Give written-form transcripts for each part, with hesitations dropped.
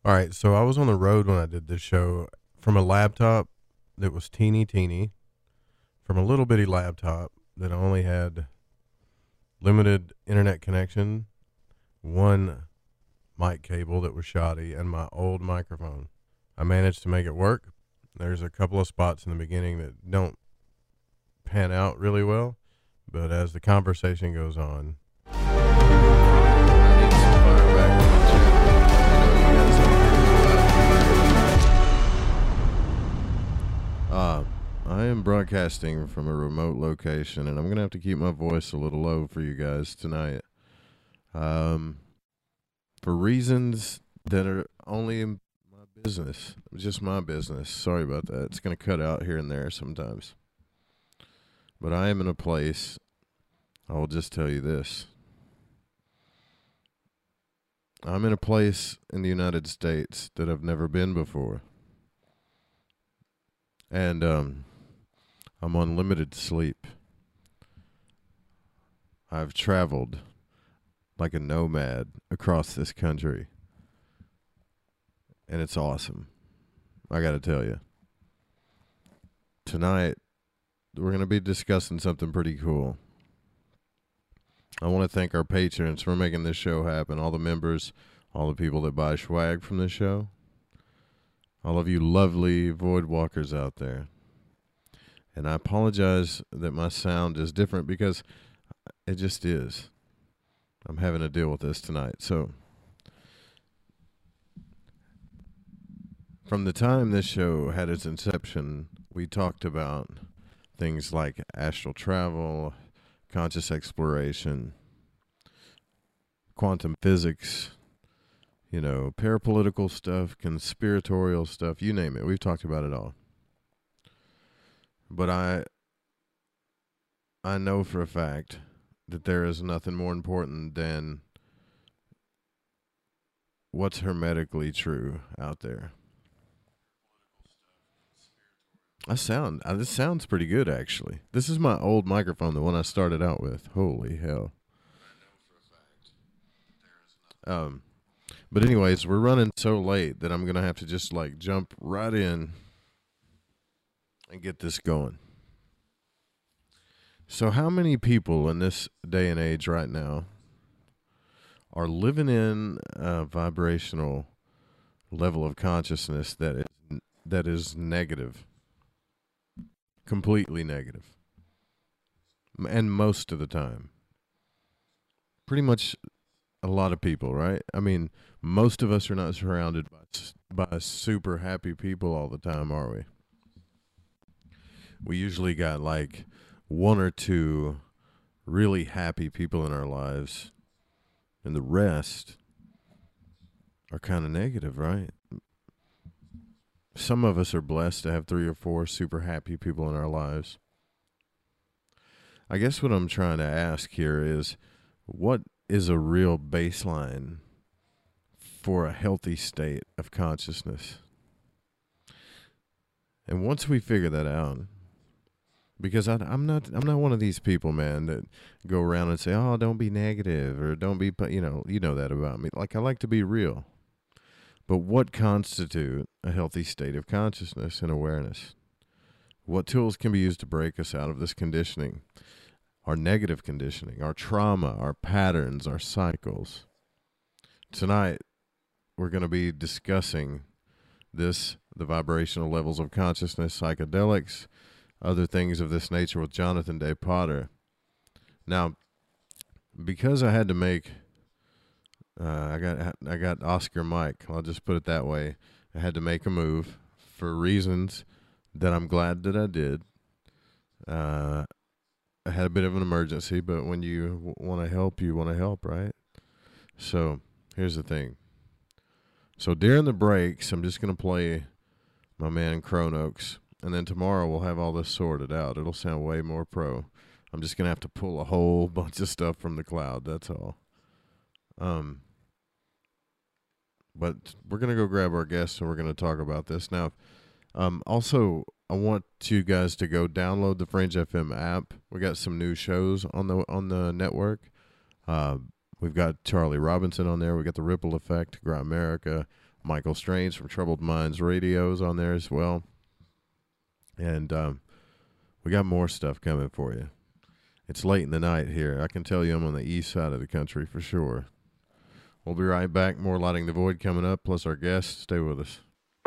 All right, so I was on the road when I did this show from a laptop that was teeny, from a little bitty laptop that only had limited internet connection, one mic cable that was shoddy, and my old microphone. I managed to make it work. There's a couple of spots in the beginning that don't pan out really well, but as the conversation goes on, I need some fire back on the channel. You know, you guys I am broadcasting from a remote location, and I'm going to have to keep my voice a little low for you guys tonight. For reasons that are only in my business, just my business. Sorry about that. It's going to cut out here and there sometimes. But I am in a place, I will just tell you this. I'm in a place in the United States that I've never been before. And I'm on limited sleep. I've traveled like a nomad across this country. And it's awesome. I got to tell you. Tonight, we're going to be discussing something pretty cool. I want to thank our patrons for making this show happen. All the members, all the people that buy swag from this show. All of you lovely void walkers out there. And I apologize that my sound is different because it just is. I'm having to deal with this tonight. So, from the time this show had its inception, we talked about things like astral travel, conscious exploration, quantum physics, parapolitical stuff, conspiratorial stuff, you name it. We've talked about it all. But I know for a fact that there is nothing more important than what's hermetically true out there. This sounds pretty good, actually. This is my old microphone, the one I started out with. Holy hell. But anyways, we're running so late that I'm going to have to just jump right in and get this going. So how many people in this day and age right now are living in a vibrational level of consciousness that is negative? Completely negative. And most of the time. Pretty much a lot of people, right? I mean, most of us are not surrounded by super happy people all the time, are we? We usually got one or two really happy people in our lives, and the rest are kind of negative, right? Some of us are blessed to have 3 or 4 super happy people in our lives. I guess what I'm trying to ask here is, what is a real baseline for a healthy state of consciousness? And once we figure that out, because I'm not one of these people, man, that go around and say, "Oh, don't be negative," or "Don't be," you know that about me. I like to be real. But what constitute a healthy state of consciousness and awareness? What tools can be used to break us out of this conditioning? Our negative conditioning, our trauma, our patterns, our cycles. Tonight, we're going to be discussing the vibrational levels of consciousness, psychedelics, other things of this nature with Jonathan Day Potter. Now, because I had to make, I got Oscar Mike, I'll just put it that way. I had to make a move for reasons that I'm glad that I did. I had a bit of an emergency, but when you want to help, you want to help, right? So here's the thing. So during the breaks, I'm just going to play my man Chronox, and then tomorrow we'll have all this sorted out. It'll sound way more pro. I'm just going to have to pull a whole bunch of stuff from the cloud, that's all. But we're going to go grab our guests, and we're going to talk about this. Now, also, I want you guys to go download the Fringe FM app. We got some new shows on the network. We've got Charlie Robinson on there. We got the Ripple Effect, Grimerica, Michael Strange from Troubled Minds Radio is on there as well. And we got more stuff coming for you. It's late in the night here. I can tell you I'm on the east side of the country for sure. We'll be right back. More Lighting the Void coming up, plus our guests. Stay with us.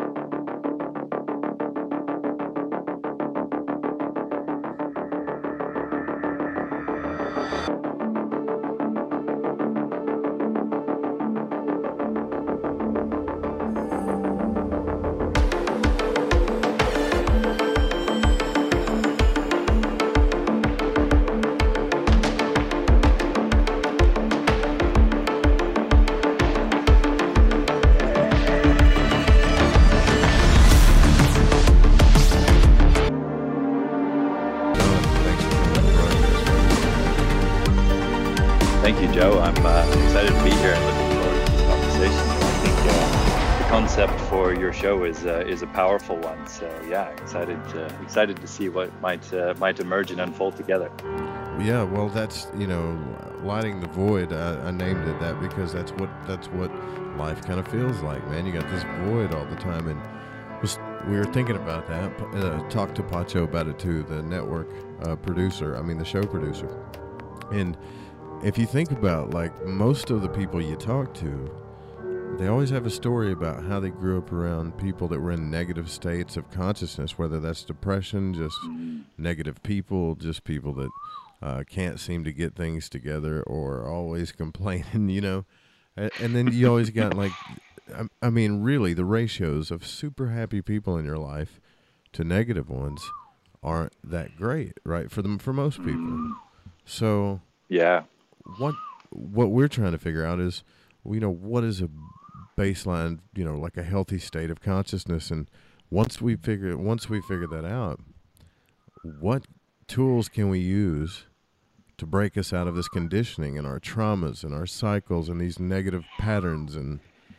Thank you, Joe. I'm excited to be here and looking forward to this conversation. I think the concept for your show is a powerful one. So yeah, excited to see what might emerge and unfold together. Yeah, well, that's, Lighting the Void. I named it that because that's what life kind of feels like, man. You got this void all the time, and we were thinking about that. Talked to Pacho about it too, the network the show producer, and if you think about, like, most of the people you talk to, they always have a story about how they grew up around people that were in negative states of consciousness, whether that's depression, just negative people, just people that can't seem to get things together or always complaining, And then you always got, like, really, the ratios of super happy people in your life to negative ones aren't that great, right? For most people. So yeah. What we're trying to figure out is, what is a baseline, like a healthy state of consciousness, and once we figure that out, what tools can we use to break us out of this conditioning and our traumas and our cycles and these negative patterns and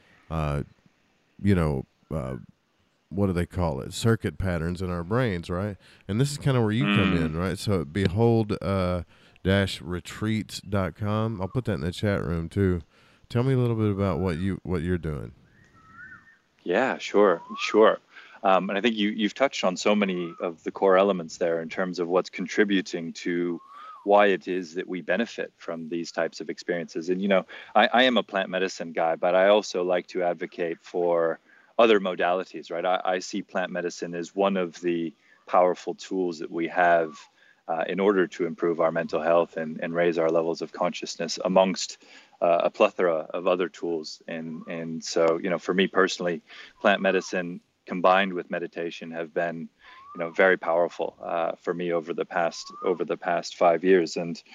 what do they call it? Circuit patterns in our brains, right? And this is kind of where you come in, right? So behold retreats.com. I'll put that in the chat room too. Tell me a little bit about what you're doing. Yeah, sure. And I think you've touched on so many of the core elements there in terms of what's contributing to why it is that we benefit from these types of experiences. And, I am a plant medicine guy, but I also like to advocate for other modalities, right? I see plant medicine as one of the powerful tools that we have in order to improve our mental health and raise our levels of consciousness amongst a plethora of other tools. And so, for me personally, plant medicine combined with meditation have been, very powerful for me over the past 5 years. And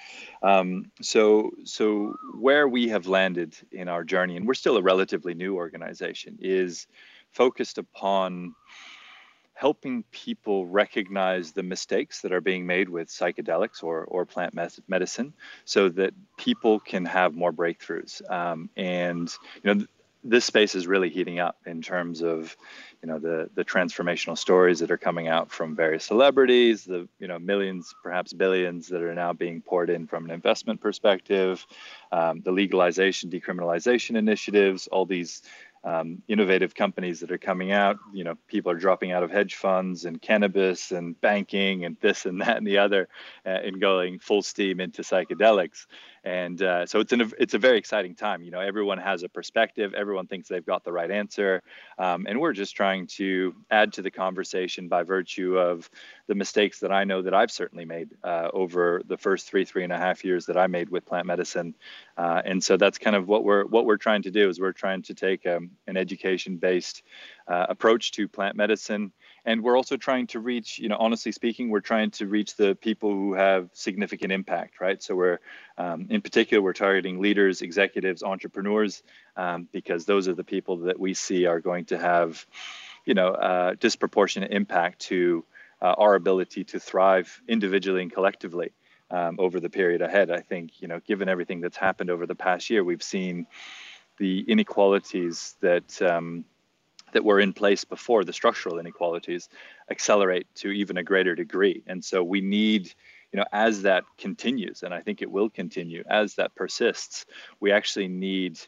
so where we have landed in our journey, and we're still a relatively new organization, is focused upon helping people recognize the mistakes that are being made with psychedelics or plant medicine so that people can have more breakthroughs. And, this space is really heating up in terms of, the transformational stories that are coming out from various celebrities, the, millions, perhaps billions that are now being poured in from an investment perspective, the legalization, decriminalization initiatives, all these innovative companies that are coming out. People are dropping out of hedge funds and cannabis and banking and this and that and the other, and going full steam into psychedelics. And so it's a very exciting time. Everyone has a perspective. Everyone thinks they've got the right answer, and we're just trying to add to the conversation by virtue of the mistakes that I know that I've certainly made over the first three and a half years that I made with plant medicine. And so that's kind of what we're trying to do, is we're trying to take an education-based approach to plant medicine. And we're also trying to reach, honestly speaking, we're trying to reach the people who have significant impact, right? So we're, in particular, we're targeting leaders, executives, entrepreneurs, because those are the people that we see are going to have, disproportionate impact to our ability to thrive individually and collectively over the period ahead. I think, given everything that's happened over the past year, we've seen the inequalities that were in place before, the structural inequalities, accelerate to even a greater degree. And so we need, as that continues, and I think it will continue, as that persists, we actually need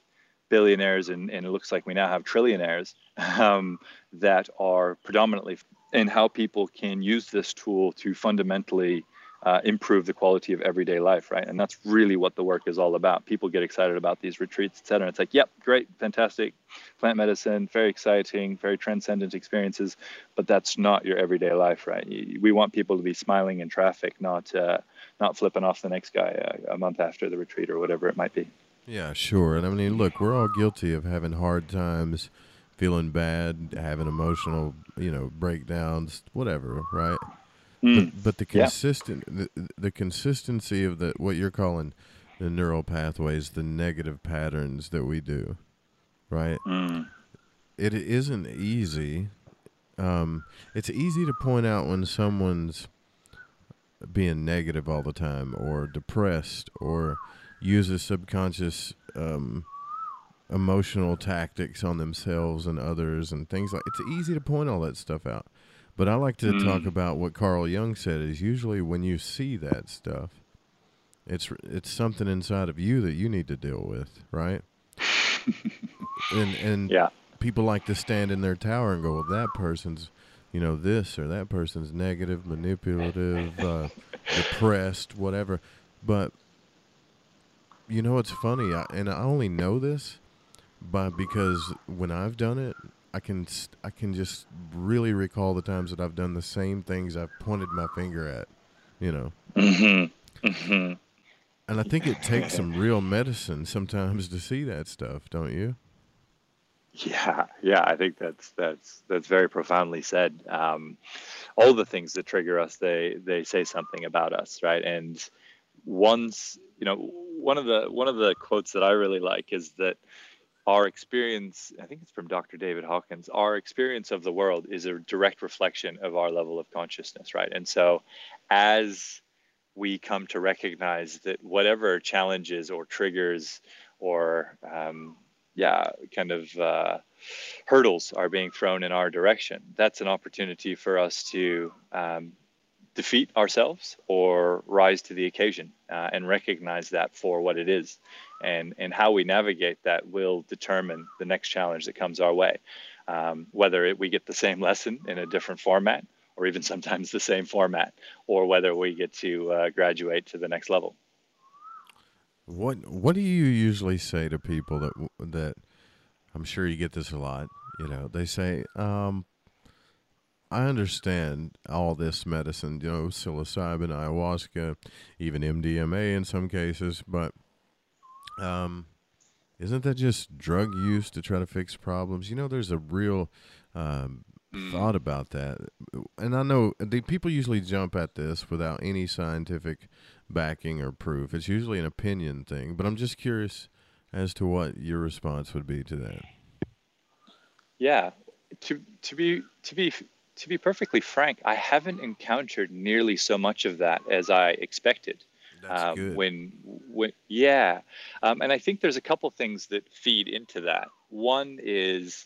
billionaires and it looks like we now have trillionaires that are predominantly in how people can use this tool to fundamentally improve the quality of everyday life, right? And that's really what the work is all about. People get excited about these retreats, et cetera. It's like, yep, great, fantastic, plant medicine, very exciting, very transcendent experiences, but that's not your everyday life, right? We want people to be smiling in traffic, not flipping off the next guy a month after the retreat or whatever it might be. Yeah, sure. And I mean, look, we're all guilty of having hard times, feeling bad, having emotional, breakdowns, whatever, right? But the Yeah. the consistency of the what you're calling the neural pathways, the negative patterns that we do, right? It isn't easy. It's easy to point out when someone's being negative all the time, or depressed, or uses subconscious emotional tactics on themselves and others and things like. It's easy to point all that stuff out. But I like to talk about what Carl Jung said is usually when you see that stuff, it's something inside of you that you need to deal with, right? and Yeah. people like to stand in their tower and go, well, that person's, this, or that person's negative, manipulative, depressed, whatever. But it's funny, and I only know this because when I've done it, I can just really recall the times that I've done the same things I've pointed my finger at, And I think it takes some real medicine sometimes to see that stuff, don't you? Yeah, I think that's very profoundly said. All the things that trigger us, they say something about us, right? And once, one of the quotes that I really like is that our experience, I think it's from Dr. David Hawkins, our experience of the world is a direct reflection of our level of consciousness, right? And so as we come to recognize that whatever challenges or triggers or hurdles are being thrown in our direction, that's an opportunity for us to defeat ourselves or rise to the occasion and recognize that for what it is. And how we navigate that will determine the next challenge that comes our way. Whether we get the same lesson in a different format, or even sometimes the same format, or whether we get to graduate to the next level. What do you usually say to people that I'm sure you get this a lot? They say, I understand all this medicine, psilocybin, ayahuasca, even MDMA in some cases, but isn't that just drug use to try to fix problems? There's a real thought about that. And I know the people usually jump at this without any scientific backing or proof. It's usually an opinion thing, but I'm just curious as to what your response would be to that. Yeah, to be perfectly frank, I haven't encountered nearly so much of that as I expected. That's good. And I think there's a couple things that feed into that. One is,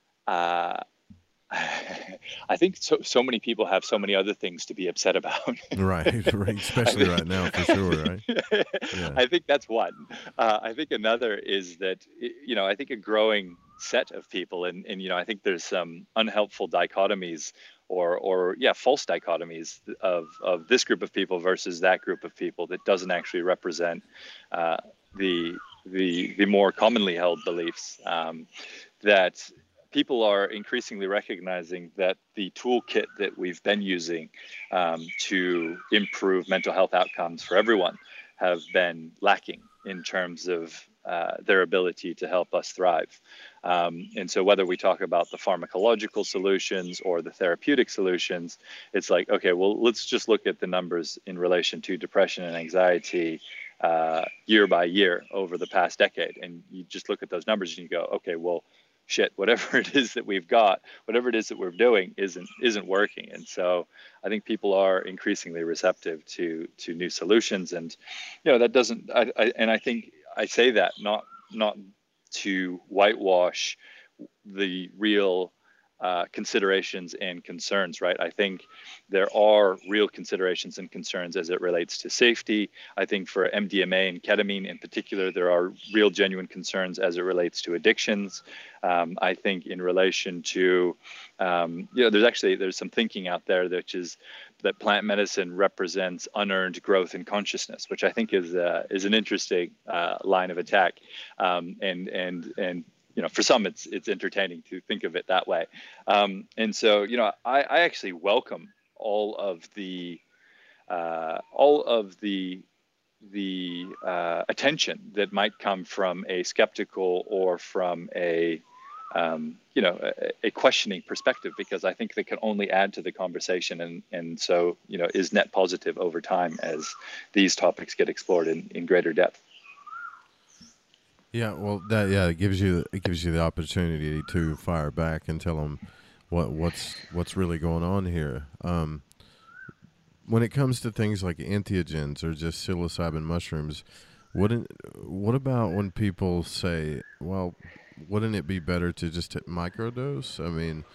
I think so many people have so many other things to be upset about. Right, especially right now, for sure, right? Yeah. I think that's one. I think another is that, I think a growing set of people, and I think there's some unhelpful dichotomies or false dichotomies of this group of people versus that group of people that doesn't actually represent the more commonly held beliefs, that people are increasingly recognizing that the toolkit that we've been using to improve mental health outcomes for everyone have been lacking in terms of their ability to help us thrive. And so whether we talk about the pharmacological solutions or the therapeutic solutions, it's like, okay, well, let's just look at the numbers in relation to depression and anxiety year by year over the past decade. And you just look at those numbers and you go, okay, well, shit, whatever it is that we've got, whatever it is that we're doing isn't working. And so I think people are increasingly receptive to new solutions. And, that doesn't, I think I say that not to whitewash the real considerations and concerns, right? I think there are real considerations and concerns as it relates to safety. I think for MDMA and ketamine in particular, there are real genuine concerns as it relates to addictions. I think in relation to, there's some thinking out there that plant medicine represents unearned growth in consciousness, which I think is an interesting line of attack, and for some, it's entertaining to think of it that way. And so, I actually welcome all of the attention that might come from a skeptical or from a questioning perspective, because I think they can only add to the conversation, and so is net positive over time as these topics get explored in greater depth. Yeah, well, it gives you the opportunity to fire back and tell them what's really going on here. When it comes to things like entheogens or just psilocybin mushrooms, what about when people say, well, wouldn't it be better to just microdose? I mean,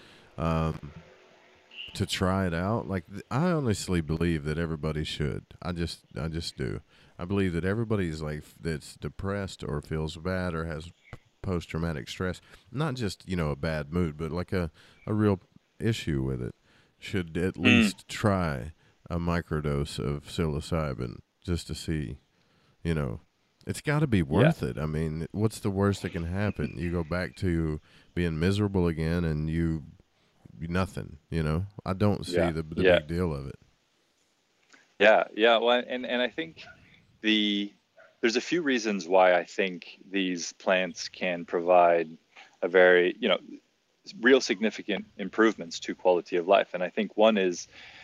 to try it out. Like, I honestly believe that everybody should. I just do. I believe that everybody's that's depressed or feels bad or has post-traumatic stress, not just a bad mood, but like a real issue with it, should at least try a microdose of psilocybin just to see. It's got to be worth it. I mean, what's the worst that can happen? You go back to being miserable again, and you nothing. I don't see the big deal of it. Yeah. Well, and I think there's a few reasons why I think these plants can provide a very, real significant improvements to quality of life. And I think one is,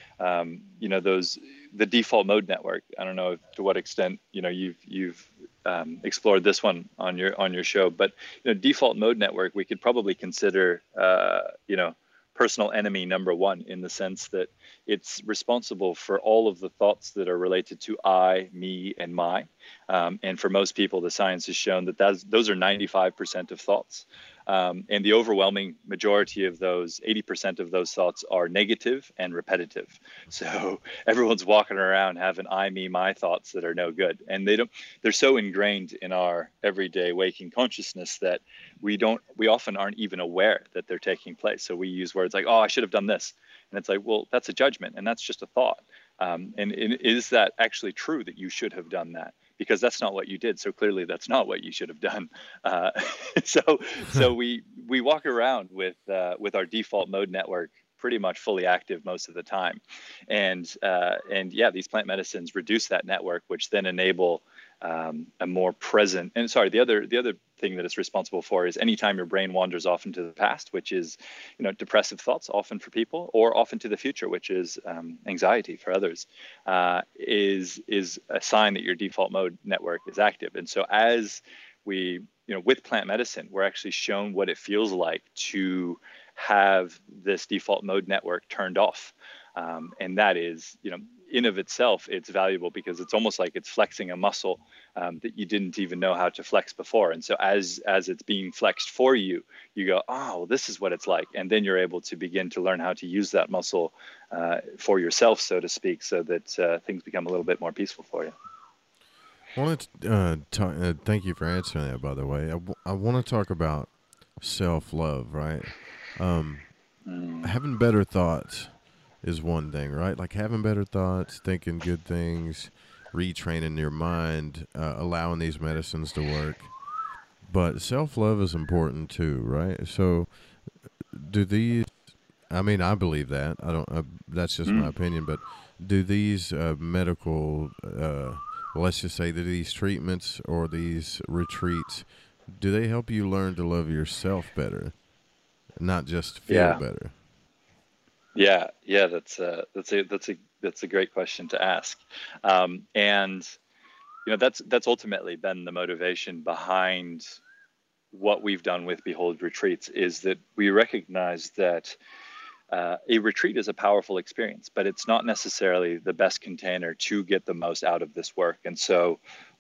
the default mode network. I don't know to what extent, you've explored this one on your show, but, default mode network, we could probably consider, personal enemy number one, in the sense that it's responsible for all of the thoughts that are related to I, me, and my. And for most people, the science has shown that those are 95% of thoughts. And the overwhelming majority of those, 80% of those thoughts, are negative and repetitive. So everyone's walking around having I, me, my thoughts that are no good. And they're so ingrained in our everyday waking consciousness that we often aren't even aware that they're taking place. So we use words like, oh, I should have done this. And it's like, well, that's a judgment, and that's just a thought. And is that actually true that you should have done that? Because that's not what you did. So clearly that's not what you should have done. So we walk around with our default mode network pretty much fully active most of the time. And these plant medicines reduce that network, which then enable a more present. And sorry, the other thing that it's responsible for is anytime your brain wanders off into the past, which is, depressive thoughts often for people, or often to the future, which is anxiety for others, is a sign that your default mode network is active. And so as we, with plant medicine, we're actually shown what it feels like to have this default mode network turned off. And that is, in of itself, it's valuable because it's almost like it's flexing a muscle that you didn't even know how to flex before. And so as it's being flexed for you, you go, oh, well, this is what it's like. And then you're able to begin to learn how to use that muscle for yourself, so to speak, so that things become a little bit more peaceful for you. I want to thank you for answering that, by the way. I want to talk about self-love, right? Having better thoughts is one thing, right? Like having better thoughts, thinking good things, retraining your mind, allowing these medicines to work. But self-love is important too, right? So do these, I mean, I believe that. I don't, that's just my opinion, but do these medical, let's just say that these treatments or these retreats, do they help you learn to love yourself better, not just feel better? Yeah, that's a great question to ask, and that's ultimately been the motivation behind what we've done with Behold Retreats, is that we recognize that a retreat is a powerful experience, but it's not necessarily the best container to get the most out of this work. And so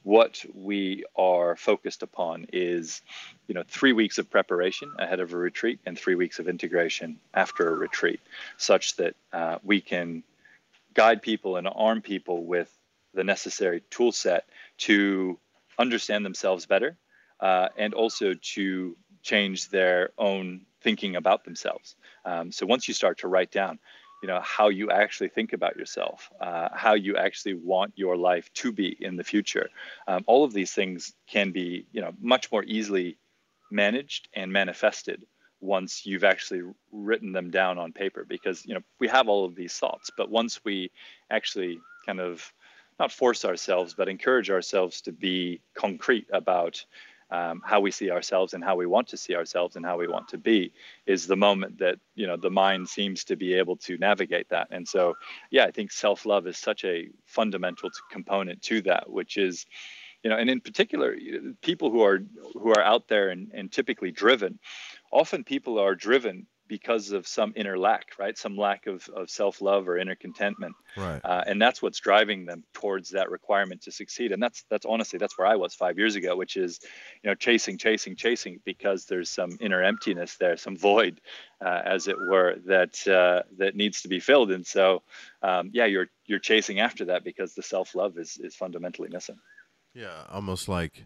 what we are focused upon is, 3 weeks of preparation ahead of a retreat and 3 weeks of integration after a retreat, such that we can guide people and arm people with the necessary tool set to understand themselves better, and also to change their own thinking about themselves. So once you start to write down, how you actually think about yourself, how you actually want your life to be in the future, all of these things can be, much more easily managed and manifested once you've actually written them down on paper. Because we have all of these thoughts, but once we actually kind of not force ourselves but encourage ourselves to be concrete about how we see ourselves and how we want to see ourselves and how we want to be, is the moment that the mind seems to be able to navigate that. And so I think self-love is such a fundamental component to that, which is, and in particular, people who are out there and typically driven. Often people are driven because of some inner lack, right? Some lack of self-love or inner contentment. Right. And that's what's driving them towards that requirement to succeed. And that's honestly, that's where I was 5 years ago, which is, chasing, because there's some inner emptiness there, some void, as it were, that needs to be filled. And so, you're chasing after that because the self-love is fundamentally missing. Yeah, almost like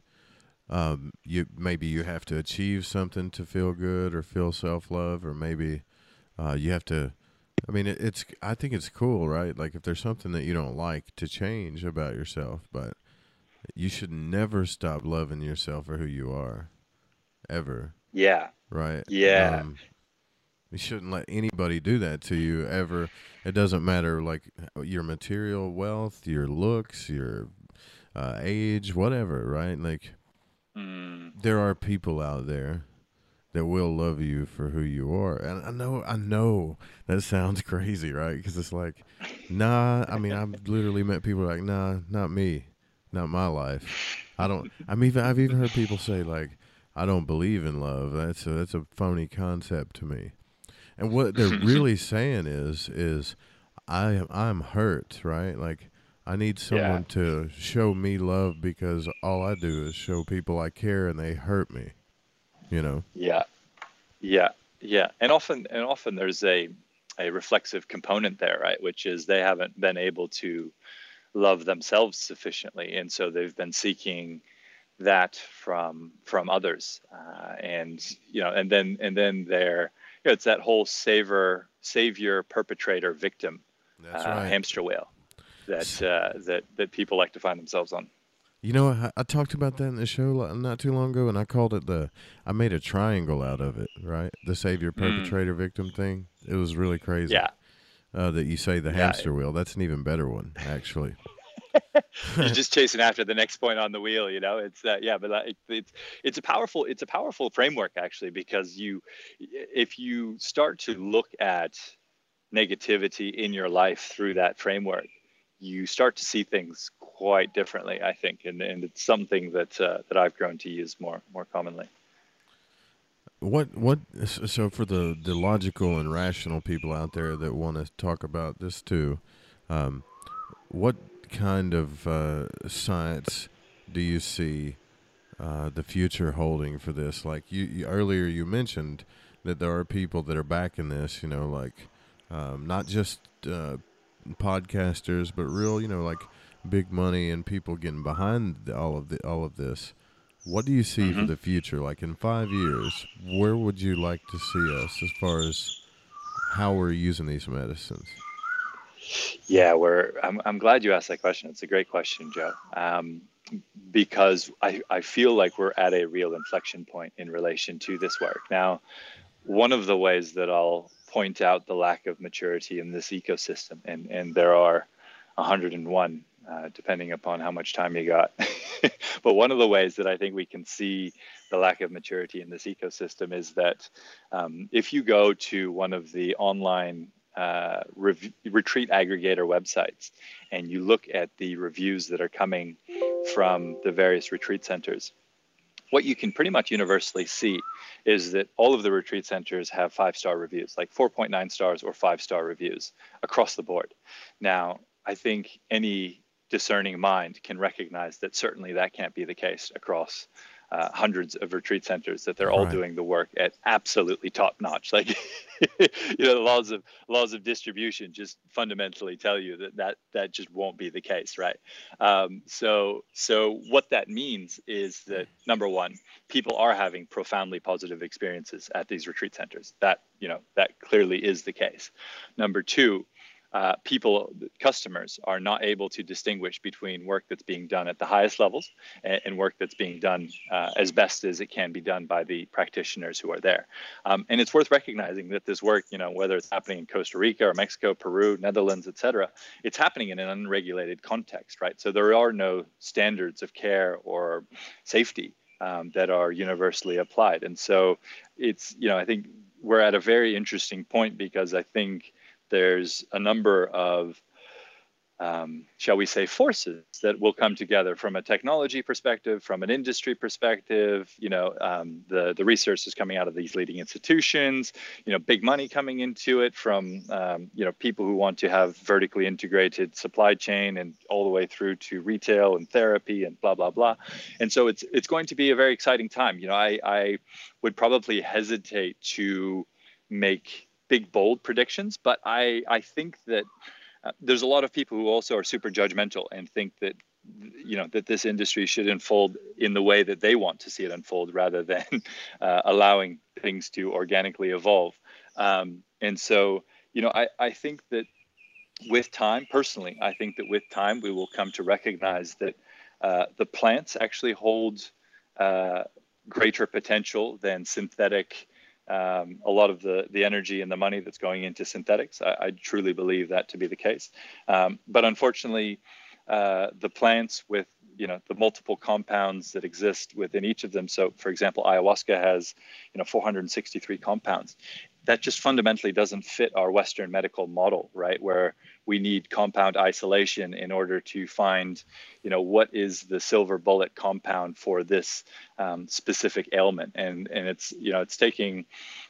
you have to achieve something to feel good or feel self-love, or maybe you have to. I mean, I think it's cool, right? Like if there's something that you don't like, to change about yourself, but you should never stop loving yourself for who you are, ever. Yeah. Right? Yeah. You shouldn't let anybody do that to you ever. It doesn't matter, like your material wealth, your looks, your age, whatever, right? Like there are people out there that will love you for who you are. And I know that sounds crazy, right? Because it's like, nah, I mean, I've literally met people like, nah, not me, not my life. I've even heard people say like, I don't believe in love. That's a phony concept to me. And what they're really saying is I'm hurt, right? Like I need someone to show me love because all I do is show people I care and they hurt me, you know? Yeah. Yeah. And often there's a reflexive component there, right? Which is they haven't been able to love themselves sufficiently. And so they've been seeking that from others. And then they're, it's that whole savior, perpetrator, victim, That's right. hamster wheel that people like to find themselves on. You know, I talked about that in the show not too long ago, and I called it I made a triangle out of it, right? The savior, perpetrator, victim thing. It was really crazy. Yeah. That you say the hamster wheel. That's an even better one, actually. You're just chasing after the next point on the wheel, it's that, but it's a powerful framework actually, because if you start to look at negativity in your life through that framework, you start to see things quite differently, I think, and it's something that I've grown to use more commonly. So for the logical and rational people out there that want to talk about this too, what kind of science do you see the future holding for this? Like you earlier, you mentioned that there are people that are backing this. Like not just podcasters, but real, like big money and people getting behind all of this. What do you see for the future? Like in 5 years, where would you like to see us as far as how we're using these medicines? Yeah, I'm glad you asked that question. It's a great question, Joe. Because I feel like we're at a real inflection point in relation to this work. Now, one of the ways that I'll point out the lack of maturity in this ecosystem, and there are 101, depending upon how much time you got. But one of the ways that I think we can see the lack of maturity in this ecosystem is that if you go to one of the online retreat aggregator websites and you look at the reviews that are coming from the various retreat centers, what you can pretty much universally see is that all of the retreat centers have 5-star reviews, like 4.9 stars or 5-star reviews across the board. Now, I think any discerning mind can recognize that certainly that can't be the case across hundreds of retreat centers, that they're all Right. doing the work at absolutely top notch. Like, the laws of distribution just fundamentally tell you that just won't be the case, right? So what that means is that, number one, people are having profoundly positive experiences at these retreat centers. That clearly is the case. Number two, customers are not able to distinguish between work that's being done at the highest levels and work that's being done as best as it can be done by the practitioners who are there. And it's worth recognizing that this work, whether it's happening in Costa Rica or Mexico, Peru, Netherlands, etc., it's happening in an unregulated context, right? So there are no standards of care or safety that are universally applied. And so I think we're at a very interesting point, because I think there's a number of, shall we say, forces that will come together from a technology perspective, from an industry perspective. The research is coming out of these leading institutions, big money coming into it from, people who want to have vertically integrated supply chain and all the way through to retail and therapy and blah, blah, blah. And so it's going to be a very exciting time. I would probably hesitate to make big, bold predictions, but I think that there's a lot of people who also are super judgmental and think that that this industry should unfold in the way that they want to see it unfold, rather than allowing things to organically evolve. And so I think that with time, personally, I think that with time we will come to recognize that the plants actually hold greater potential than synthetic. A lot of the energy and the money that's going into synthetics. I truly believe that to be the case. But unfortunately, the plants with the multiple compounds that exist within each of them. So, for example, ayahuasca has 463 compounds. That just fundamentally doesn't fit our Western medical model, right? Where we need compound isolation in order to find, what is the silver bullet compound for this specific ailment, and it's taking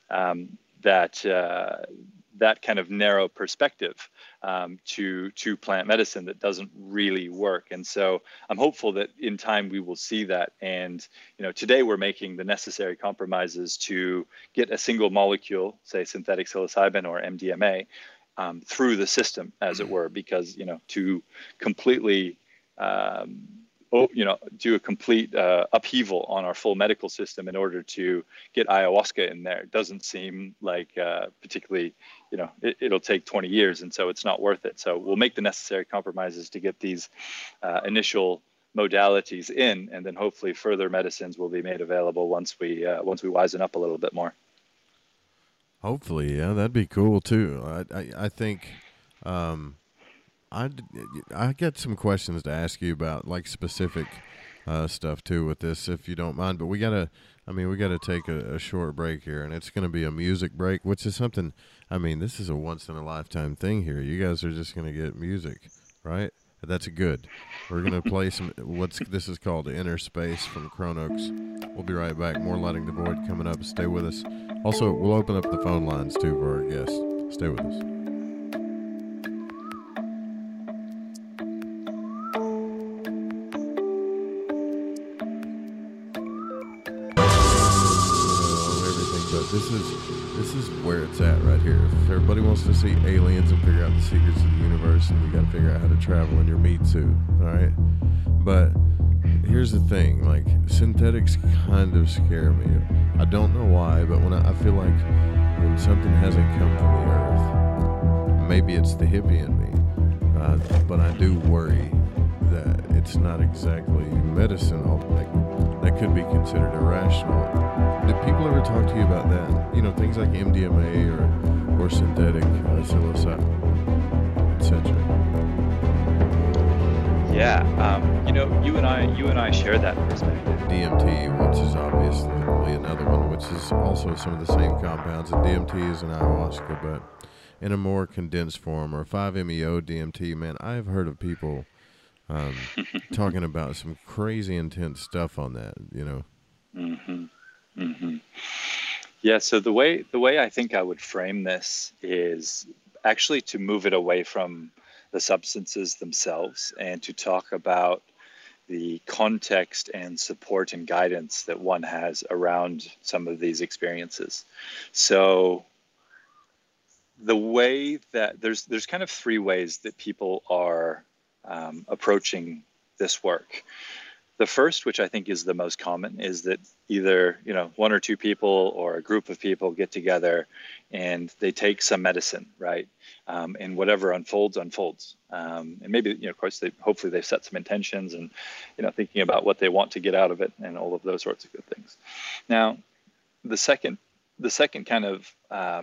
that kind of narrow perspective to plant medicine that doesn't really work. And so I'm hopeful that in time we will see that. And today we're making the necessary compromises to get a single molecule, say synthetic psilocybin or MDMA, through the system, as it were, because to completely do a complete upheaval on our full medical system in order to get ayahuasca in there doesn't seem like particularly, it'll take 20 years. And so it's not worth it. So we'll make the necessary compromises to get these initial modalities in, and then hopefully further medicines will be made available once we wisen up a little bit more. Hopefully, yeah, that'd be cool too. I think I get some questions to ask you about, like, specific stuff too with this, if you don't mind. But we gotta take a short break here, and it's gonna be a music break, which is something. This is a once in a lifetime thing here. You guys are just gonna get music, right? That's good. We're gonna play some. This is called Inner Space from Chronox. We'll be right back. More Lighting the Void coming up. Stay with us. Also, we'll open up the phone lines too for our guests. Stay with us. This is where it's at right here. If everybody wants to see aliens and figure out the secrets of the universe, and you got to figure out how to travel in your meat suit, all right? But here's the thing: like, synthetics kind of scare me. I don't know why, but I feel like when something hasn't come from the earth, maybe it's the hippie in me, but I do worry that it's not exactly medicine. That could be considered irrational. Did people ever talk to you about that? Things like MDMA or synthetic psilocybin, etc. Yeah, you and I share that perspective. DMT, which is obviously another one, which is also some of the same compounds. And DMT is an ayahuasca, but in a more condensed form, or 5-MeO DMT. Man, I've heard of people talking about some crazy intense stuff on that. Mm-hmm. Mm-hmm. Yeah. So the way I think I would frame this is actually to move it away from the substances themselves and to talk about the context and support and guidance that one has around some of these experiences. So the way that there's kind of three ways that people are approaching this work. The first, which I think is the most common, is that either one or two people or a group of people get together and they take some medicine, right? And whatever unfolds. And maybe of course hopefully they've set some intentions and thinking about what they want to get out of it and all of those sorts of good things. Now, the second kind of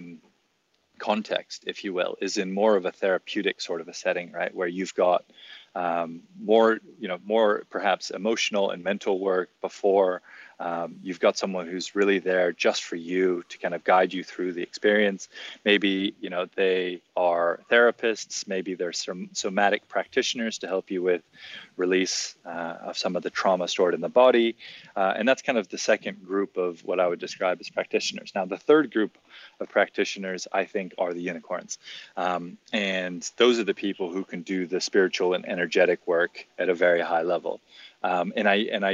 context, if you will, is in more of a therapeutic sort of a setting, right, where you've got more perhaps emotional and mental work before you've got someone who's really there just for you to kind of guide you through the experience. Maybe they are therapists, maybe they're some somatic practitioners to help you with release of some of the trauma stored in the body, and that's kind of the second group of what I would describe as practitioners. Now, the third group of practitioners, I think, are the unicorns, and those are the people who can do the spiritual and energetic work at a very high level. And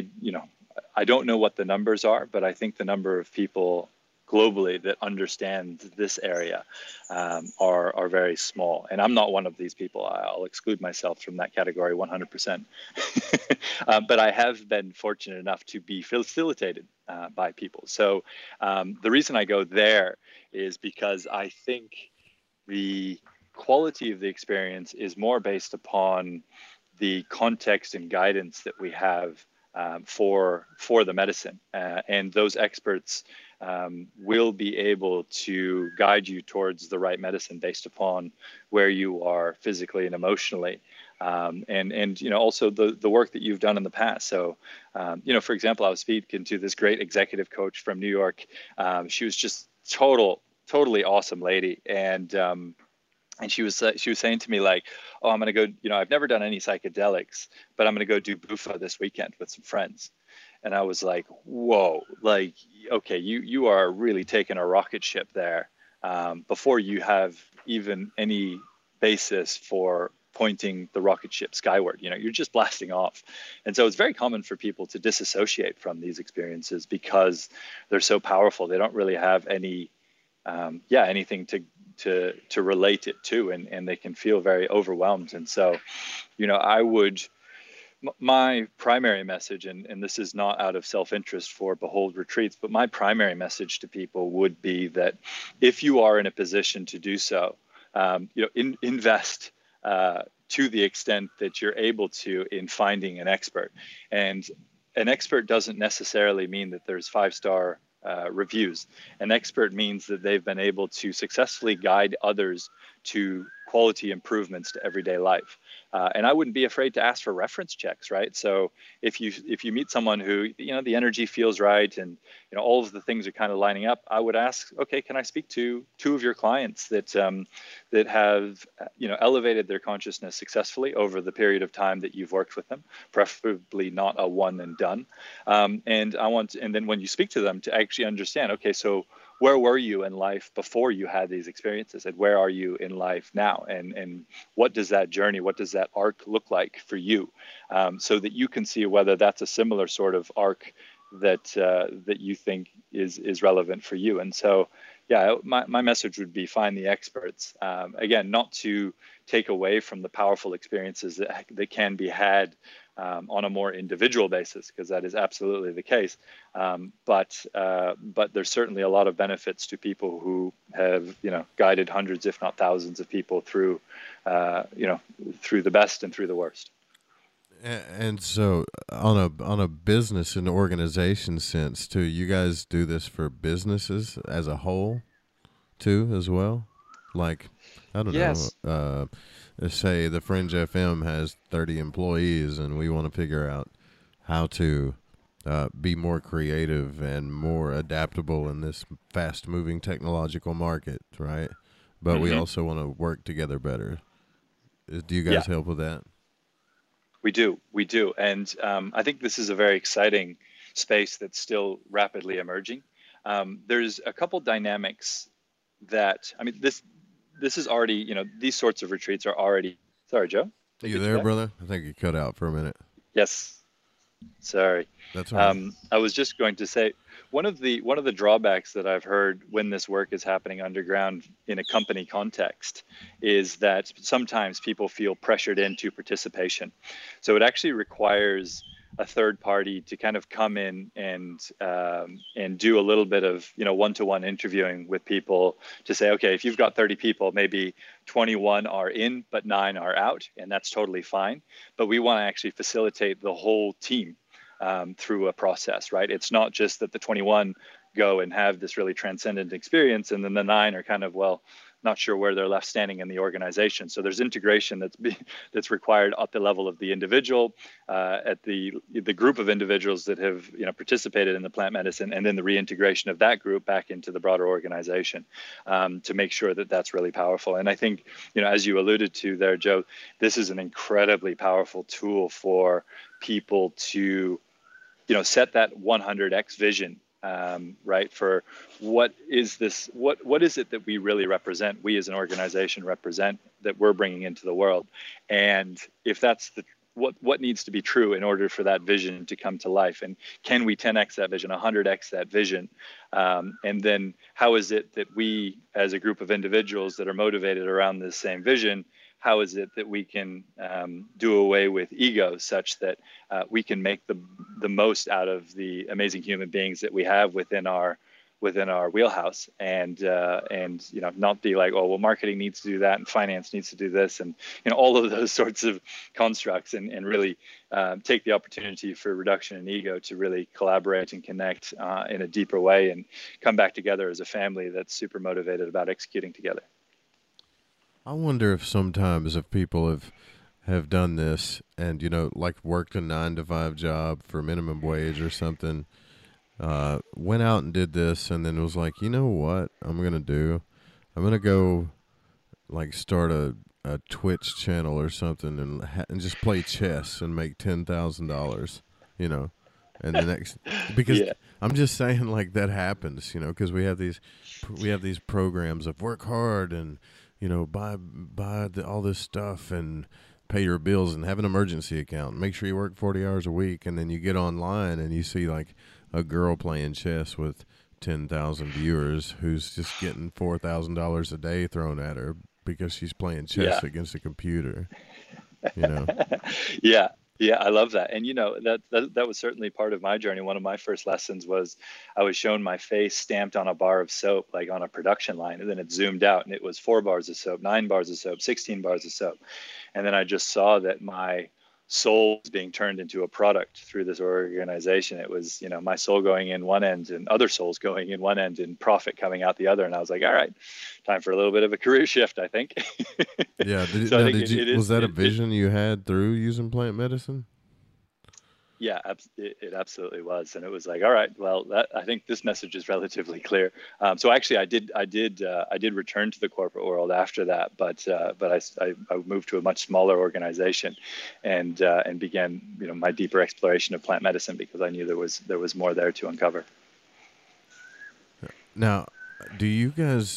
I don't know what the numbers are, but I think the number of people globally that understand this area are very small. And I'm not one of these people. I'll exclude myself from that category 100%. But I have been fortunate enough to be facilitated by people. So the reason I go there is because I think the quality of the experience is more based upon the context and guidance that we have for the medicine, and those experts will be able to guide you towards the right medicine based upon where you are physically and emotionally, and also the work that you've done in the past. So for example, I was speaking to this great executive coach from New York. She was just totally awesome lady, and she was saying to me, like, oh, I'm going to go, I've never done any psychedelics, but I'm going to go do Bufa this weekend with some friends. And I was like, whoa, like, okay, you are really taking a rocket ship there before you have even any basis for pointing the rocket ship skyward. You're just blasting off. And so it's very common for people to disassociate from these experiences because they're so powerful. They don't really have any anything to relate it to, and they can feel very overwhelmed. And so my primary message, and this is not out of self-interest for Behold Retreats, but my primary message to people would be that if you are in a position to do so, invest to the extent that you're able to in finding an expert. And an expert doesn't necessarily mean that there's 5-star reviews. An expert means that they've been able to successfully guide others to quality improvements to everyday life. And I wouldn't be afraid to ask for reference checks, right? So if you meet someone who, the energy feels right and, all of the things are kind of lining up, I would ask, okay, can I speak to 2 of your clients that have, elevated their consciousness successfully over the period of time that you've worked with them, preferably not a one and done. And then when you speak to them to actually understand, okay, so where were you in life before you had these experiences, and where are you in life now, and what does that journey, what does that arc look like for you, so that you can see whether that's a similar sort of arc that you think is relevant for you. And so my message would be find the experts, again, not to take away from the powerful experiences that can be had on a more individual basis, because that is absolutely the case. But there's certainly a lot of benefits to people who have, guided hundreds, if not thousands of people through the best and through the worst. And so on a business and organization sense too, you guys do this for businesses as a whole too, as well? Like, I don't Yes. know, say the Fringe FM has 30 employees and we want to figure out how to be more creative and more adaptable in this fast moving technological market, right? But we also want to work together better. Do you guys Yeah, help with that? we do. And I think this is a very exciting space that's still rapidly emerging. There's a couple dynamics that, this is already, these sorts of retreats are already Sorry, Joe. Are Did I you get you there, back? brother? I think you cut out for a minute. Yes. Sorry. That's all right. I was just going to say one of the drawbacks that I've heard when this work is happening underground in a company context is that sometimes people feel pressured into participation. So it actually requires a third party to kind of come in and do a little bit of one-to-one interviewing with people to say, okay, if you've got 30 people, maybe 21 are in, but 9 are out, and that's totally fine. But we want to actually facilitate the whole team through a process, right? It's not just that the 21 go and have this really transcendent experience, and then the 9 are kind of, well, not sure where they're left standing in the organization. So there's integration that's required at the level of the individual, at the group of individuals that have participated in the plant medicine, and then the reintegration of that group back into the broader organization, to make sure that that's really powerful. And I think, as you alluded to there, Joe, this is an incredibly powerful tool for people to set that 100x vision, right? For what is this? What is it that we really represent? We as an organization represent that we're bringing into the world, and if that's what needs to be true in order for that vision to come to life, and can we 10x that vision, 100x that vision, and then how is it that we as a group of individuals that are motivated around this same vision, how is it that we can do away with ego such that we can make the most out of the amazing human beings that we have within our wheelhouse, and not be like, oh well, marketing needs to do that and finance needs to do this, and all of those sorts of constructs, and really take the opportunity for reduction in ego to really collaborate and connect in a deeper way and come back together as a family that's super motivated about executing together. I wonder if sometimes if people have done this and like worked a 9 to 5 job for minimum wage or something, went out and did this, and then was like, you know what I'm gonna do? I'm gonna go like start a Twitch channel or something, and just play chess and make $10,000. And the next, because Yeah. I'm just saying, like, that happens, because we have these programs of work hard and buy all this stuff and pay your bills and have an emergency account. Make sure you work 40 hours a week, and then you get online and you see like a girl playing chess with 10,000 viewers who's just getting $4,000 a day thrown at her because she's playing chess Yeah. against a computer. You know. Yeah. Yeah, I love that. And that was certainly part of my journey. One of my first lessons was I was shown my face stamped on a bar of soap, like on a production line, and then it zoomed out and it was 4 bars of soap, 9 bars of soap, 16 bars of soap. And then I just saw that my soul was being turned into a product through this organization. It was, my soul going in one end and other souls going in one end and profit coming out the other. And I was like, all right, time for a little bit of a career shift, I think. Yeah. So I think Was that a vision you had through using plant medicine? Yeah, it absolutely was, and it was like, all right, well, I think this message is relatively clear. So actually, I did return to the corporate world after that, but I moved to a much smaller organization, and began my deeper exploration of plant medicine because I knew there was more there to uncover. Now, do you guys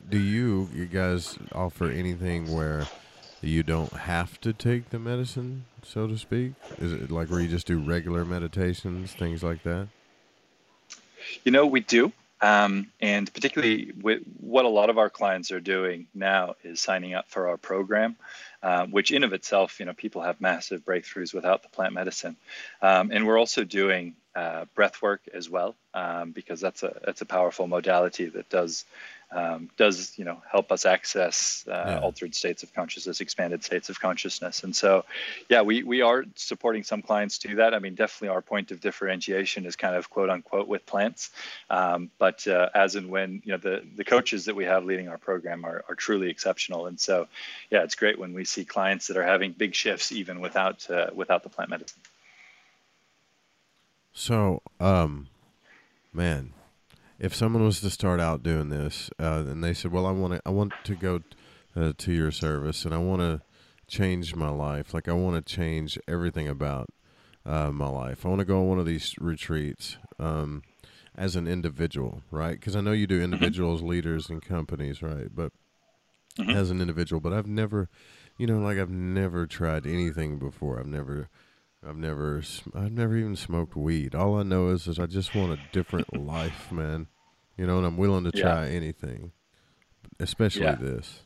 offer anything where you don't have to take the medicine, so to speak? Is it like where you just do regular meditations, things like that? We do. And particularly what a lot of our clients are doing now is signing up for our program, which in of itself, people have massive breakthroughs without the plant medicine. And we're also doing breath work as well, because that's a powerful modality that does help us access altered states of consciousness, expanded states of consciousness. And so, yeah, we are supporting some clients do that. I mean, definitely our point of differentiation is kind of quote unquote with plants. But as and when, the coaches that we have leading our program are truly exceptional. And so, yeah, it's great when we see clients that are having big shifts even without the plant medicine. So, man, if someone was to start out doing this, and they said, "Well, I want to go to your service, and I want to change my life. Like I want to change everything about my life. I want to go on one of these retreats as an individual, right? Because I know you do individuals, leaders, and companies, right? But as an individual, but I've never like I've never tried anything before. I've never even smoked weed. All I know is I just want a different life, man. And I'm willing to Yeah, try anything, especially yeah. this.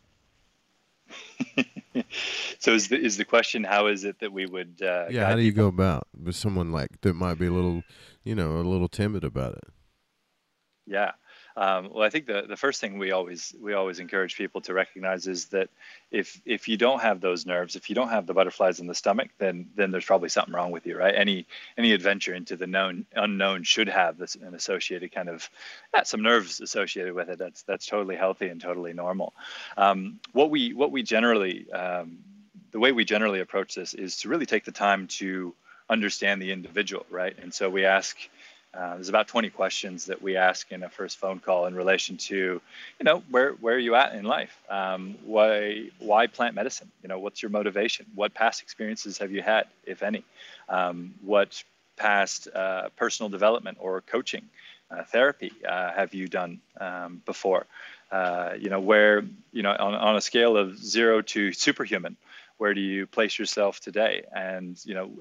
So is the question, how is it that we would Yeah, how guide do you go people? about with someone like that might be a little, a little timid about it? Yeah. Well, I think the first thing we always encourage people to recognize is that if you don't have those nerves, if you don't have the butterflies in the stomach, then there's probably something wrong with you, right? Any adventure into the known unknown should have this an associated kind of some nerves associated with it. That's totally healthy and totally normal. What we generally the way we generally approach this is to really take the time to understand the individual, right? And so we ask. There's about 20 questions that we ask in a first phone call in relation to, where are you at in life? Why plant medicine? What's your motivation? What past experiences have you had, if any? What past personal development or coaching, therapy have you done before? Where, on a scale of 0 to superhuman, where do you place yourself today? And,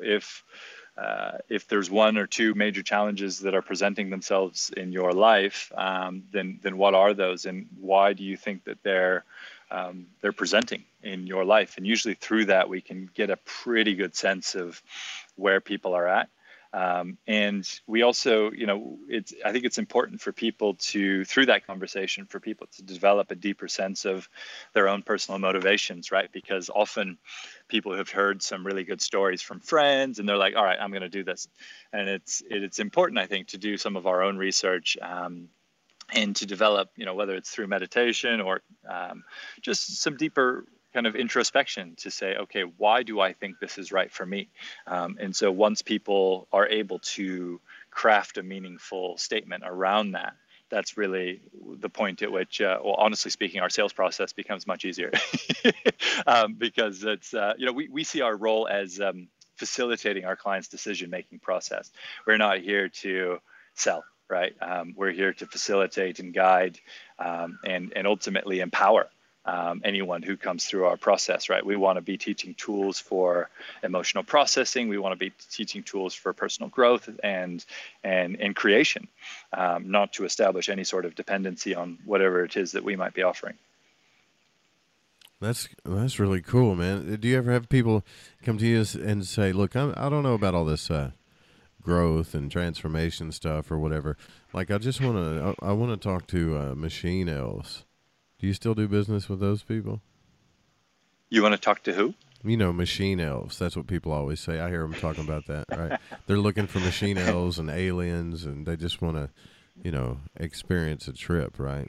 if there's one or two major challenges that are presenting themselves in your life, then what are those, and why do you think that they're presenting in your life? And usually through that, we can get a pretty good sense of where people are at. And we also, I think it's important for people through that conversation, for people to develop a deeper sense of their own personal motivations, right? Because often people have heard some really good stories from friends and they're like, all right, I'm going to do this. And it's important, I think, to do some of our own research, and to develop, whether it's through meditation or just some deeper kind of introspection to say, okay, why do I think this is right for me? And so once people are able to craft a meaningful statement around that, that's really the point at which, well, honestly speaking, our sales process becomes much easier. Because it's, we see our role as facilitating our clients' decision-making process. We're not here to sell, right? We're here to facilitate and guide, and ultimately empower anyone who comes through our process, right? We want to be teaching tools for emotional processing. We want to be teaching tools for personal growth and creation, not to establish any sort of dependency on whatever it is that we might be offering. That's really cool, man. Do you ever have people come to you and say, "Look, I don't know about all this growth and transformation stuff or whatever. Like, I want to talk to machine elves." Do you still do business with those people? You want to talk to who? Machine elves. That's what people always say. I hear them talking about that, right? They're looking for machine elves and aliens, and they just want to, experience a trip, right?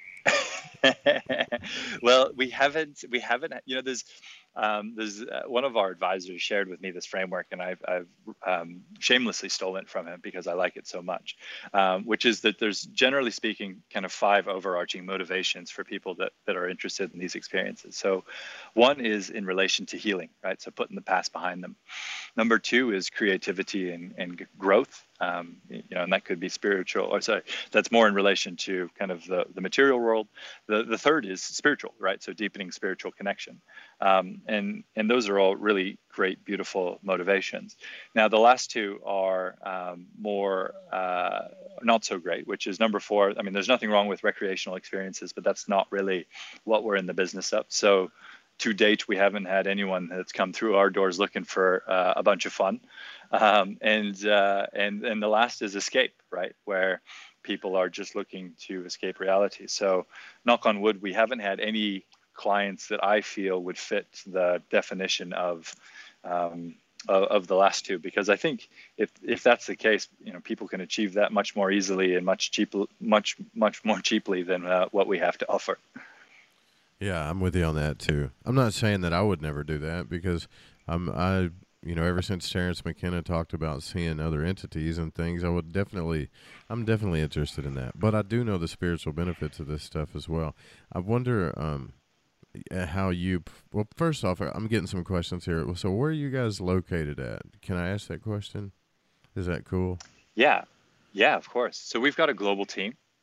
Well, we haven't. There's one of our advisors shared with me this framework, and I've shamelessly stolen it from him because I like it so much. Which is that there's, generally speaking, kind of 5 overarching motivations for people that are interested in these experiences. So, one is in relation to healing, right? So putting the past behind them. Number 2 is creativity and growth. And that could be spiritual, or sorry, that's more in relation to kind of the material world. The third is spiritual, right? So deepening spiritual connection. And those are all really great, beautiful motivations. Now, the last 2 are more not so great, which is number 4. I mean, there's nothing wrong with recreational experiences, but that's not really what we're in the business of. So to date, we haven't had anyone that's come through our doors looking for a bunch of fun. And the last is escape, right? Where people are just looking to escape reality. So, knock on wood, we haven't had any clients that I feel would fit the definition of the last 2, because I think if that's the case, people can achieve that much more easily and much more cheaply than what we have to offer. Yeah, I'm with you on that too. I'm not saying that I would never do that because ever since Terrence McKenna talked about seeing other entities and things, I'm definitely interested in that. But I do know the spiritual benefits of this stuff as well. I wonder how well, first off, I'm getting some questions here. So where are you guys located at? Can I ask that question? Is that cool? Yeah, yeah, of course. So we've got a global team.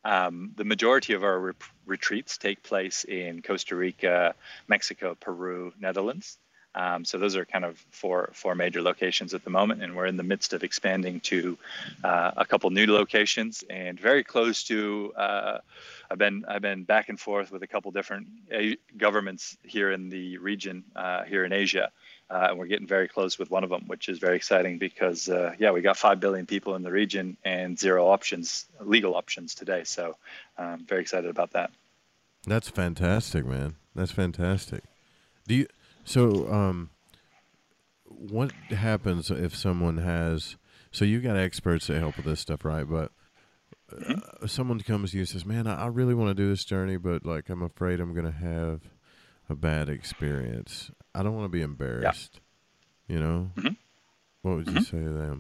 The majority of our retreats take place in Costa Rica, Mexico, Peru, Netherlands. So those are kind of four major locations at the moment, and we're in the midst of expanding to a couple new locations, and very close to. I've been back and forth with a couple different governments here in the region, here in Asia, and we're getting very close with one of them, which is very exciting because we got 5 billion people in the region and 0 options, legal options today. So very excited about that. That's fantastic, man. That's fantastic. Do you? So, what happens if someone has? So you got experts that help with this stuff, right? But someone comes to you and says, "Man, I really want to do this journey, but like I'm afraid I'm going to have a bad experience. I don't want to be embarrassed." Yeah. You know, what would you say to them?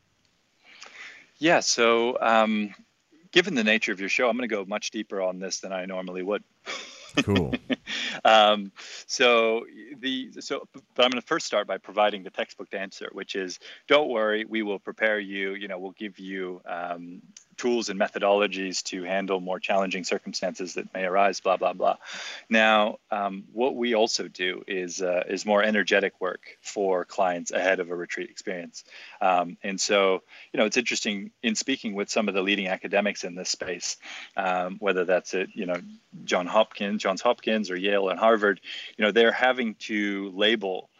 Yeah. So, given the nature of your show, I'm going to go much deeper on this than I normally would. Cool. But I'm going to first start by providing the textbook answer, which is, don't worry, we will prepare you. We'll give you tools and methodologies to handle more challenging circumstances that may arise. Blah blah blah. Now, what we also do is more energetic work for clients ahead of a retreat experience. And so, it's interesting in speaking with some of the leading academics in this space, whether that's at Johns Hopkins or Yale and Harvard, they're having to label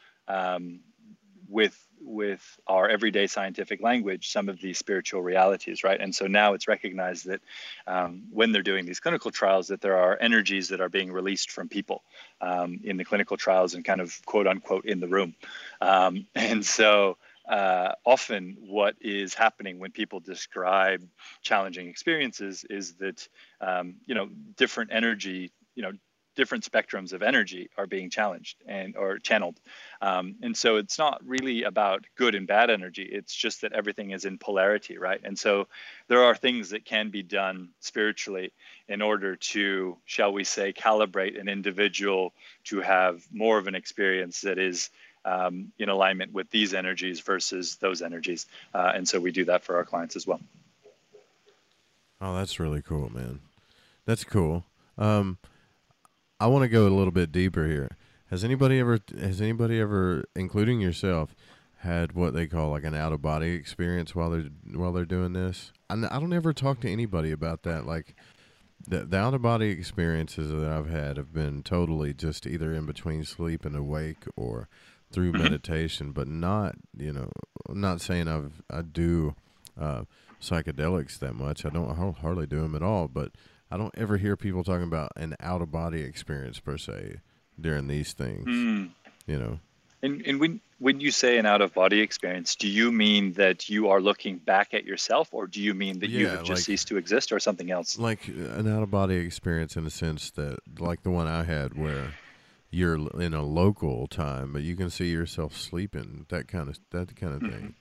with our everyday scientific language some of these spiritual realities, right? And so now it's recognized that when they're doing these clinical trials, that there are energies that are being released from people in the clinical trials and kind of quote unquote in the room. And so often what is happening when people describe challenging experiences is that, different energy, different spectrums of energy are being challenged or channeled. And so it's not really about good and bad energy. It's just that everything is in polarity, right? And so there are things that can be done spiritually in order to, shall we say, calibrate an individual to have more of an experience that is in alignment with these energies versus those energies. And so we do that for our clients as well. Oh, that's really cool, man. That's cool. I want to go a little bit deeper here. Has anybody ever, including yourself, had what they call like an out of body experience while they're doing this? I don't ever talk to anybody about that. Like the out of body experiences that I've had have been totally just either in between sleep and awake or through meditation, but not, I'm not saying I do psychedelics that much. I don't hardly do them at all, but I don't ever hear people talking about an out-of-body experience per se during these things, And when you say an out-of-body experience, do you mean that you are looking back at yourself, or do you mean that you have just ceased to exist, or something else? Like an out-of-body experience in the sense that, like the one I had where you're in a local time, but you can see yourself sleeping, that kind of thing,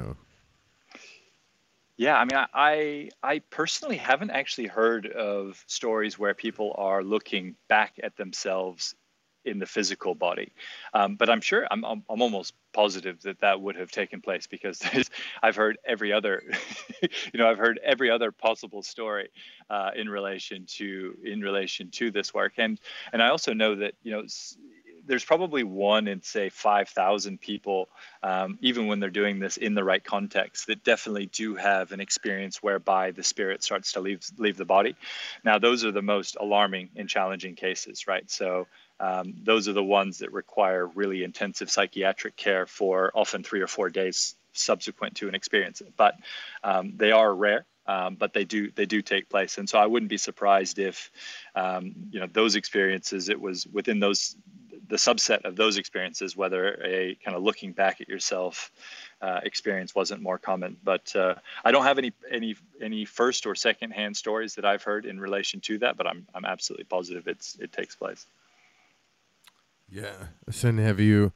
Yeah, I mean, I personally haven't actually heard of stories where people are looking back at themselves in the physical body, but I'm sure I'm almost positive that would have taken place because I've heard every other, I've heard every other possible story in relation to this work, and I also know that there's probably 1 in, say, 5,000 people, even when they're doing this in the right context, that definitely do have an experience whereby the spirit starts to leave the body. Now, those are the most alarming and challenging cases, right? So those are the ones that require really intensive psychiatric care for often 3 or 4 days subsequent to an experience. But they are rare. But they do take place, and so I wouldn't be surprised if those experiences, it was within the subset of those experiences, whether a kind of looking back at yourself experience wasn't more common. But I don't have any first or second hand stories that I've heard in relation to that, but I'm absolutely positive it takes place. Yeah. So have you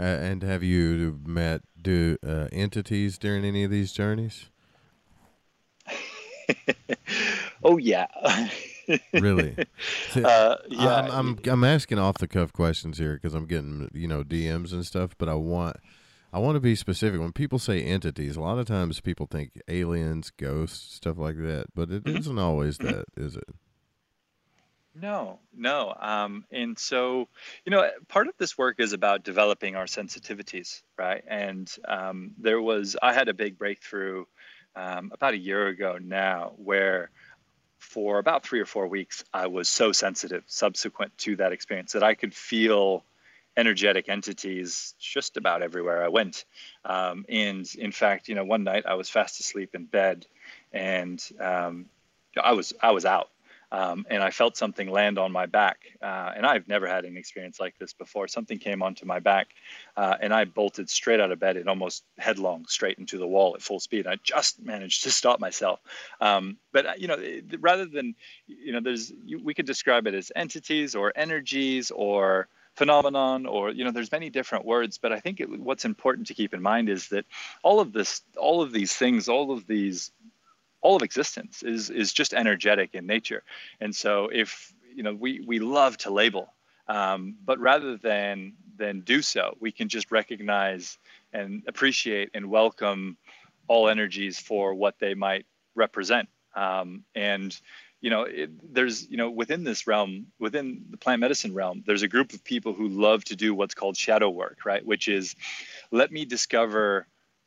met entities during any of these journeys? Oh yeah. Really? Yeah. I'm asking off the cuff questions here because I'm getting DMs and stuff, but I want I want to be specific. When people say entities, a lot of times people think aliens, ghosts, stuff like that, but it Mhm, isn't always mhm. that, is it? No, no. And so, part of this work is about developing our sensitivities, right? And I had a big breakthrough about a year ago now, where for about 3 or 4 weeks, I was so sensitive subsequent to that experience that I could feel energetic entities just about everywhere I went. And in fact, one night I was fast asleep in bed, and I was out. And I felt something land on my back. And I've never had an experience like this before. Something came onto my back, and I bolted straight out of bed and almost headlong straight into the wall at full speed. I just managed to stop myself. But rather than, we could describe it as entities or energies or phenomenon, or there's many different words. But I think what's important to keep in mind is that all of these things, all of existence is just energetic in nature. And so if we love to label, but rather than do so, we can just recognize and appreciate and welcome all energies for what they might represent. And there's within this realm, within the plant medicine realm, there's a group of people who love to do what's called shadow work, right? Which is, let me discover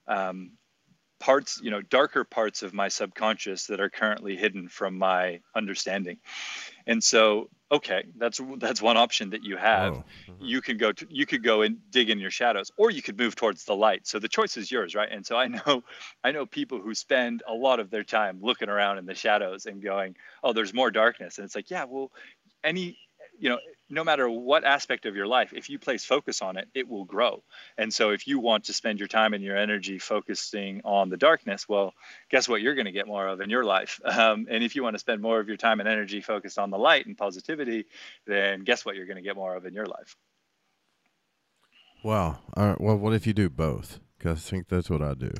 parts, darker parts of my subconscious that are currently hidden from my understanding. And so, okay, that's one option that you have. Whoa. Mhm. You could go and dig in your shadows, or you could move towards the light. So the choice is yours, right? And so I know people who spend a lot of their time looking around in the shadows and going, oh, there's more darkness. And it's like, yeah, well, any you know no matter what aspect of your life, if you place focus on it, it will grow. And so if you want to spend your time and your energy focusing on the darkness, well, guess what you're going to get more of in your life. And if you want to spend more of your time and energy focused on the light and positivity, then guess what you're going to get more of in your life. Wow. All right. Well, what if you do both? Because I think that's what I do.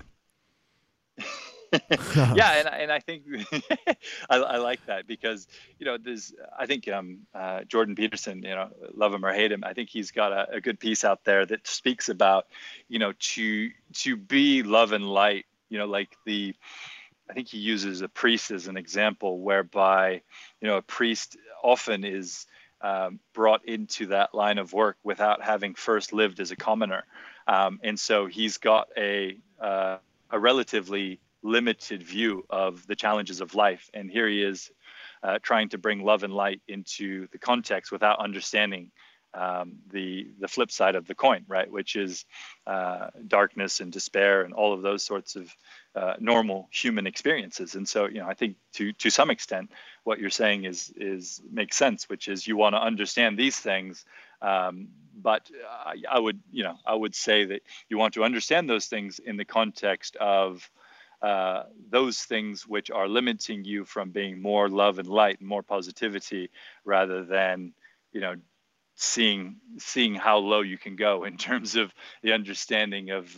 Yeah, and I think I like that, because there's, I think, Jordan Peterson, love him or hate him, I think he's got a good piece out there that speaks about to be love and light, like I think he uses a priest as an example, whereby a priest often is brought into that line of work without having first lived as a commoner. And so he's got a relatively limited view of the challenges of life. And here he is trying to bring love and light into the context without understanding the flip side of the coin, right? Which is darkness and despair and all of those sorts of normal human experiences. And so, I think to some extent, what you're saying is makes sense, which is you want to understand these things. But I would say that you want to understand those things in the context of those things which are limiting you from being more love and light and more positivity, rather than seeing how low you can go in terms of the understanding of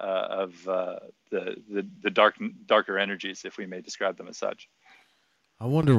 the darker energies, if we may describe them as such. I wonder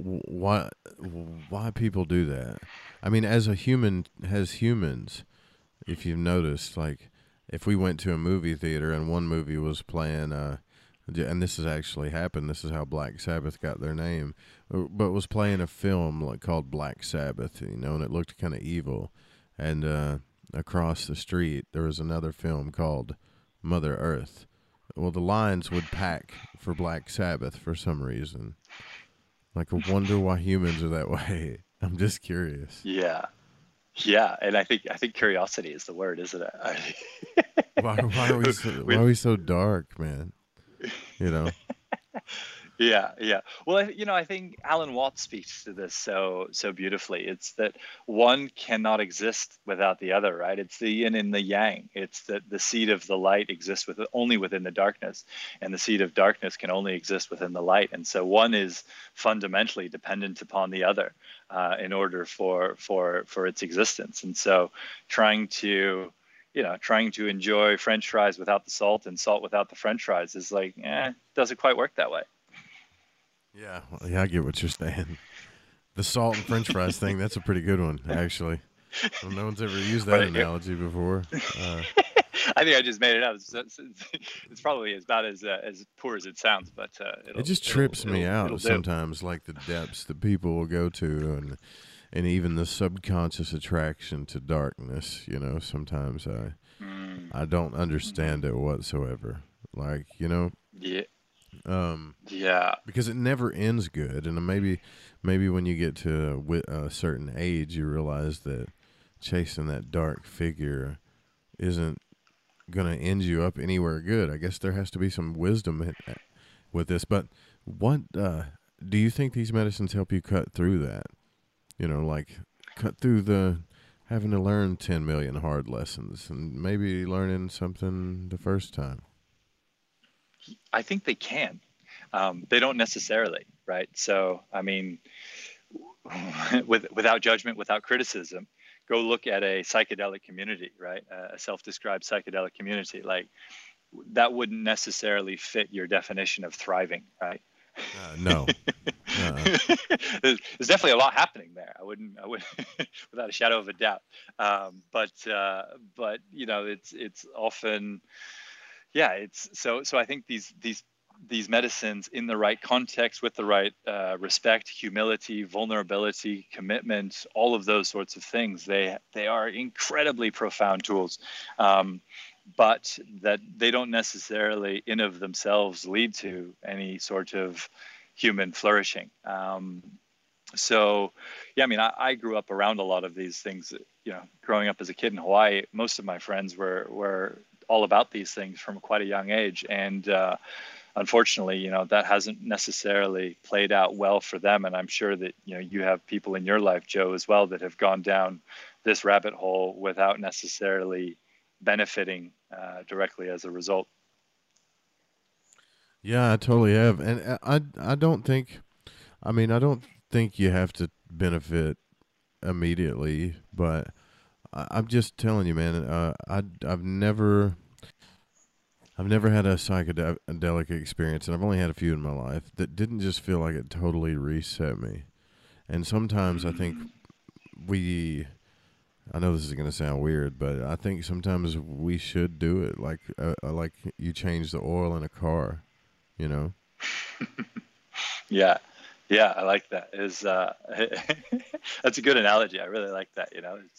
why people do that. I mean, as humans, if you've noticed, like if we went to a movie theater and one movie was playing, and this has actually happened. This is how Black Sabbath got their name, but was playing a film called Black Sabbath, and it looked kind of evil. And across the street, there was another film called Mother Earth. Well, the lines would pack for Black Sabbath for some reason. Like, I wonder why humans are that way. I'm just curious. Yeah, yeah, and I think curiosity is the word, isn't it? Why we, are we so dark, man? You know. Yeah, yeah. Well, I think Alan Watts speaks to this so beautifully. It's that one cannot exist without the other, right? It's the yin and the yang. It's that the seed of the light exists only within the darkness, and the seed of darkness can only exist within the light. And so one is fundamentally dependent upon the other in order for its existence. And so trying to enjoy French fries without the salt and salt without the French fries is like, doesn't quite work that way. Yeah, well, yeah, I get what you're saying. The salt and French fries thing, that's a pretty good one, actually. Well, no one's ever used that But analogy before. I think I just made it up. It's probably about as poor as it sounds, but It just it'll trips me it'll out it'll do. sometimes, like the depths that people will go to, and even the subconscious attraction to darkness. Sometimes Mm, I don't hmm. understand it whatsoever. Like, Yeah, um, yeah. because it never ends good, and maybe when you get to a certain age, you realize that chasing that dark figure isn't gonna end you up anywhere good. I guess there has to be some wisdom with this. But what do you think these medicines help you cut through that? Like cut through the having to learn 10 million hard lessons and maybe learning something the first time. I think they can. They don't necessarily, right? So, I mean, without judgment, without criticism, go look at a psychedelic community, right? A self-described psychedelic community. Like that wouldn't necessarily fit your definition of thriving, right? No. There's definitely a lot happening there. I wouldn't, without a shadow of a doubt. But it's often, yeah, it's so I think these medicines in the right context with the right respect, humility, vulnerability, commitment, all of those sorts of things, they are incredibly profound tools. But that they don't necessarily in of themselves lead to any sort of human flourishing. So yeah, I mean, I grew up around a lot of these things. Growing up as a kid in Hawaii, most of my friends were all about these things from quite a young age, and unfortunately, that hasn't necessarily played out well for them. And I'm sure that you have people in your life, Joe, as well, that have gone down this rabbit hole without necessarily benefiting directly as a result. Yeah, I totally have, and I don't think. I mean, I don't think you have to benefit immediately, but I'm just telling you, man. I've never had a psychedelic experience, and I've only had a few in my life that didn't just feel like it totally reset me. And sometimes I think Mm, we. I know this is going to sound weird, but I think sometimes we should do it, like you change the oil in a car. You know. yeah, yeah, I like that. Is That's a good analogy. I really like that.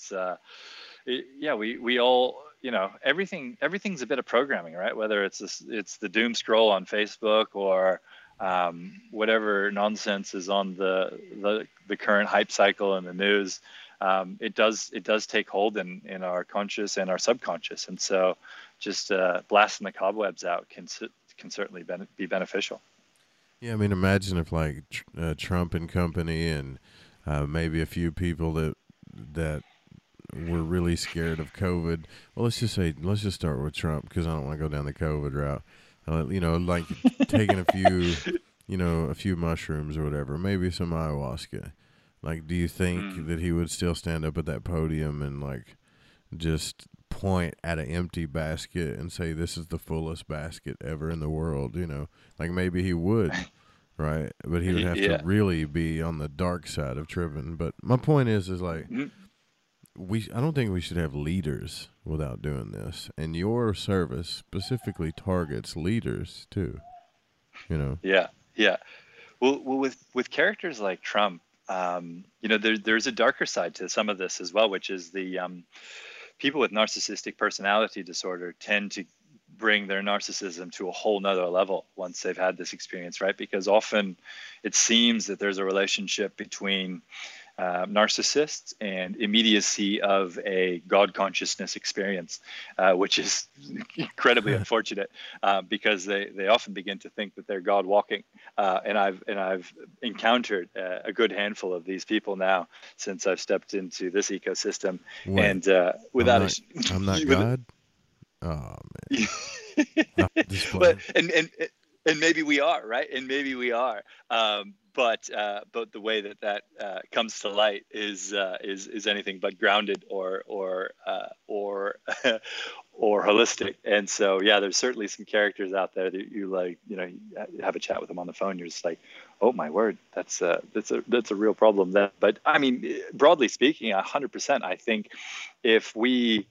Yeah, we all, everything's a bit of programming, right? Whether it's the doom scroll on Facebook or whatever nonsense is on the current hype cycle in the news. It does take hold in our conscious and our subconscious, and so just blasting the cobwebs out can certainly be beneficial. Yeah, I mean, imagine if like Trump and company, and maybe a few people that were really scared of COVID. Well, let's just start with Trump because I don't want to go down the COVID route. Like taking a few mushrooms or whatever, maybe some ayahuasca. Like, do you think Mm. that he would still stand up at that podium and like just point at an empty basket and say this is the fullest basket ever in the world? Like maybe he would, right? But he would have to Yeah. really be on the dark side of tripping. But my point is like Mm. I don't think we should have leaders without doing this. And your service specifically targets leaders too. You know. Yeah. Yeah. Well, with characters like Trump, there's a darker side to some of this as well, which is the people with narcissistic personality disorder tend to bring their narcissism to a whole nother level once they've had this experience, right? Because often it seems that there's a relationship between narcissists and immediacy of a God consciousness experience, which is incredibly unfortunate because they often begin to think that they're God walking. And I've encountered a good handful of these people now since I've stepped into this ecosystem, Wait, and I'm without not. a I'm not with God. Oh man, I'm just but playing. and maybe we are, right, and maybe we are, but the way that comes to light is anything but grounded or or holistic. And so yeah, there's certainly some characters out there that you like, you have a chat with them on the phone, you're just like, oh my word, that's a real problem. But I mean, broadly speaking, 100%, I think if we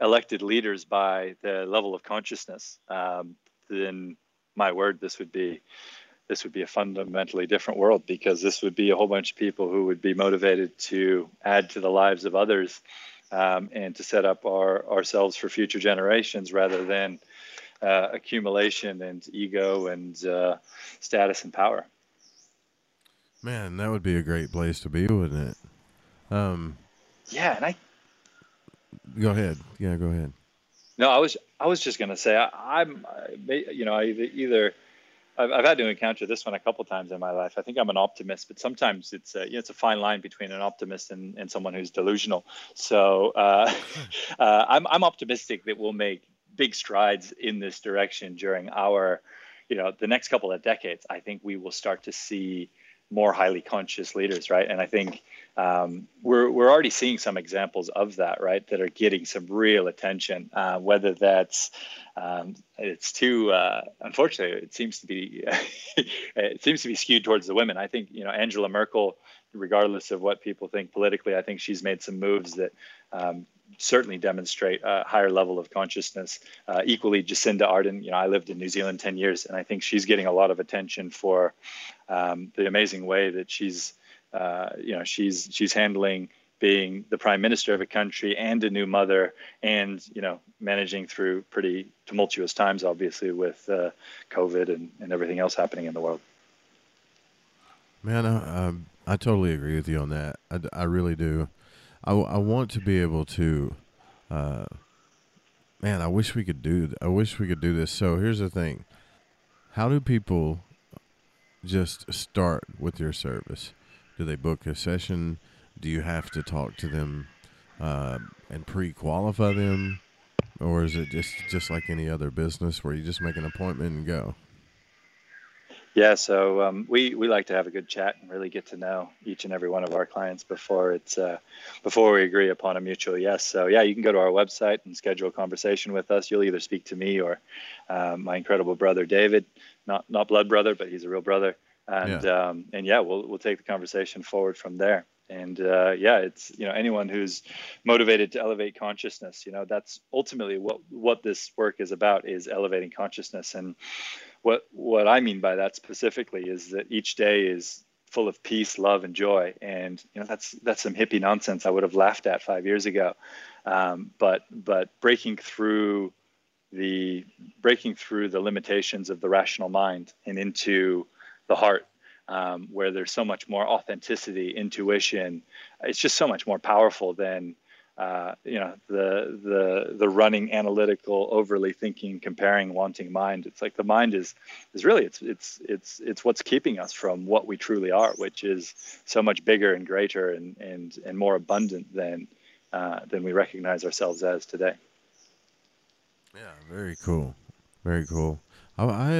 elected leaders by the level of consciousness, then my word, this would be a fundamentally different world, because this would be a whole bunch of people who would be motivated to add to the lives of others, and to set up ourselves for future generations, rather than accumulation and ego and status and power. Man, that would be a great place to be, wouldn't it? Yeah, and Go ahead. Yeah, go ahead. no, I was just gonna say I'm, I either I've had to encounter this one a couple times in my life. I think I'm an optimist, but sometimes it's a fine line between an optimist and someone who's delusional. So I'm optimistic that we'll make big strides in this direction during the next couple of decades. I think we will start to see more highly conscious leaders, right? And I think we're already seeing some examples of that, right? That are getting some real attention. Whether that's it's too unfortunately, it seems to be skewed towards the women. I think Angela Merkel, regardless of what people think politically, I think she's made some moves that certainly demonstrate a higher level of consciousness. Equally, Jacinda Ardern, I lived in New Zealand 10 years, and I think she's getting a lot of attention for the amazing way that she's handling being the prime minister of a country and a new mother, and managing through pretty tumultuous times, obviously, with COVID and everything else happening in the world. Man, I totally agree with you on that. I really do. I want to be able to, man, I wish we could do this. So here's the thing. How do people just start with your service? Do they book a session? Do you have to talk to them and pre-qualify them? Or is it just like any other business where you just make an appointment and go? Yeah, so we like to have a good chat and really get to know each and every one of our clients before we agree upon a mutual yes. So yeah, you can go to our website and schedule a conversation with us. You'll either speak to me or my incredible brother David, not blood brother, but he's a real brother. And we'll take the conversation forward from there. And it's anyone who's motivated to elevate consciousness. That's ultimately what this work is about, is elevating consciousness. And what I mean by that specifically is that each day is full of peace, love, and joy. And that's some hippie nonsense I would have laughed at 5 years ago. But breaking through the limitations of the rational mind and into the heart, where there's so much more authenticity, intuition. It's just so much more powerful than the running, analytical, overly thinking, comparing, wanting mind. It's like the mind is really it's what's keeping us from what we truly are, which is so much bigger and greater and more abundant than we recognize ourselves as today. Yeah, very cool, very cool. I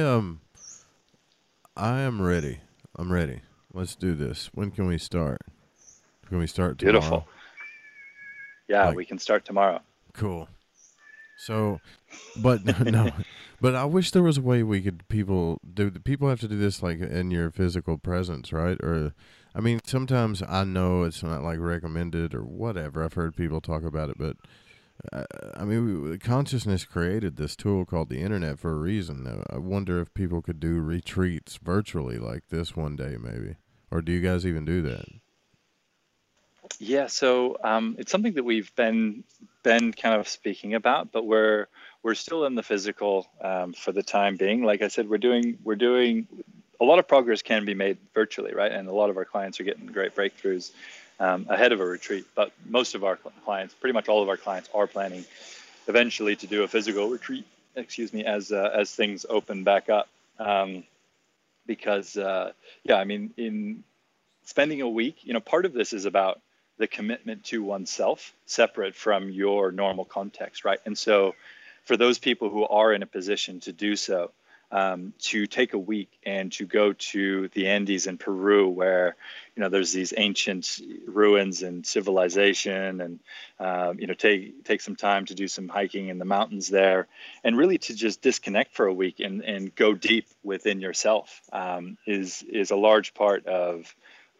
am ready. I'm ready. Let's do this. When can we start? Can we start tomorrow? Beautiful. Yeah, we can start tomorrow. Cool. So, but no, but I wish there was a way we could people have to do this like in your physical presence, right? Or, I mean, sometimes I know it's not like recommended or whatever. I've heard people talk about it, but I mean, consciousness created this tool called the internet for a reason. I wonder if people could do retreats virtually like this one day, maybe. Or do you guys even do that? Yeah, so it's something that we've been kind of speaking about, but we're still in the physical for the time being. Like I said, we're doing a lot of progress can be made virtually, right? And a lot of our clients are getting great breakthroughs ahead of a retreat. But most of our clients, pretty much all of our clients, are planning eventually to do a physical retreat. As things open back up, because I mean, in spending a week, part of this is about the commitment to oneself, separate from your normal context, right? And so, for those people who are in a position to do so, to take a week and to go to the Andes in Peru, where there's these ancient ruins and civilization, and take some time to do some hiking in the mountains there, and really to just disconnect for a week and go deep within yourself, is a large part of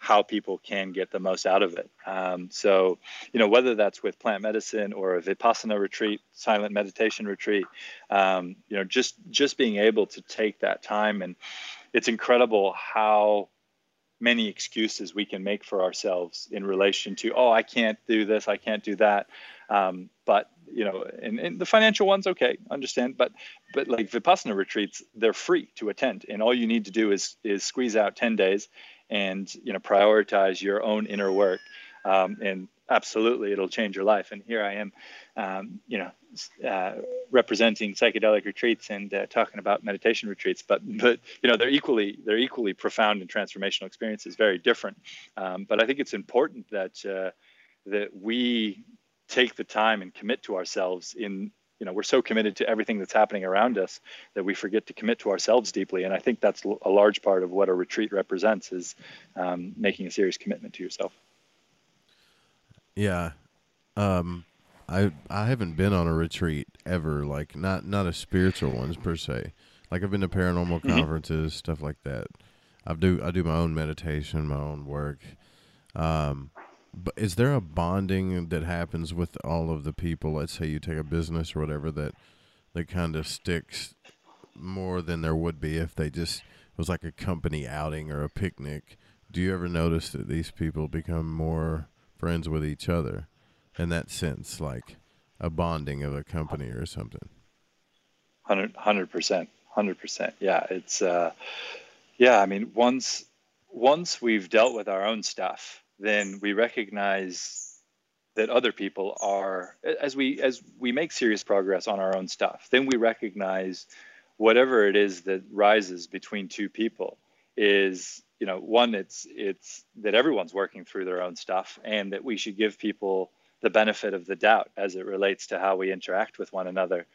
how people can get the most out of it. So, whether that's with plant medicine or a Vipassana retreat, silent meditation retreat, just being able to take that time. And it's incredible how many excuses we can make for ourselves in relation to, oh, I can't do this, I can't do that. But and the financial ones, okay, understand. But like Vipassana retreats, they're free to attend, and all you need to do is squeeze out 10 days and prioritize your own inner work, and absolutely it'll change your life. And here I am, representing psychedelic retreats and talking about meditation retreats, but they're equally profound and transformational experiences, very different. But I think it's important that we take the time and commit to ourselves we're so committed to everything that's happening around us that we forget to commit to ourselves deeply. And I think that's a large part of what a retreat represents, is making a serious commitment to yourself. Yeah. I haven't been on a retreat ever, like not a spiritual ones per se. Like I've been to paranormal conferences, stuff like that. I do my own meditation, my own work. But is there a bonding that happens with all of the people? Let's say you take a business or whatever that kind of sticks more than there would be if they just was like a company outing or a picnic. Do you ever notice that these people become more friends with each other in that sense, like a bonding of a company or something? 100%. Yeah. It's, I mean, once we've dealt with our own stuff, then we recognize that other people are, as we make serious progress on our own stuff, then we recognize whatever it is that rises between two people is, one, it's that everyone's working through their own stuff, and that we should give people the benefit of the doubt as it relates to how we interact with one another.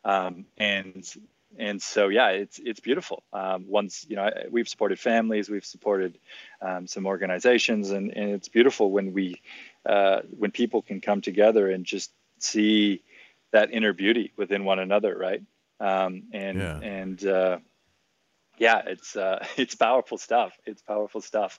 And so, yeah, it's beautiful. Once, we've supported families, we've supported some organizations, and it's beautiful when when people can come together and just see that inner beauty within one another, right? It's powerful stuff. It's powerful stuff.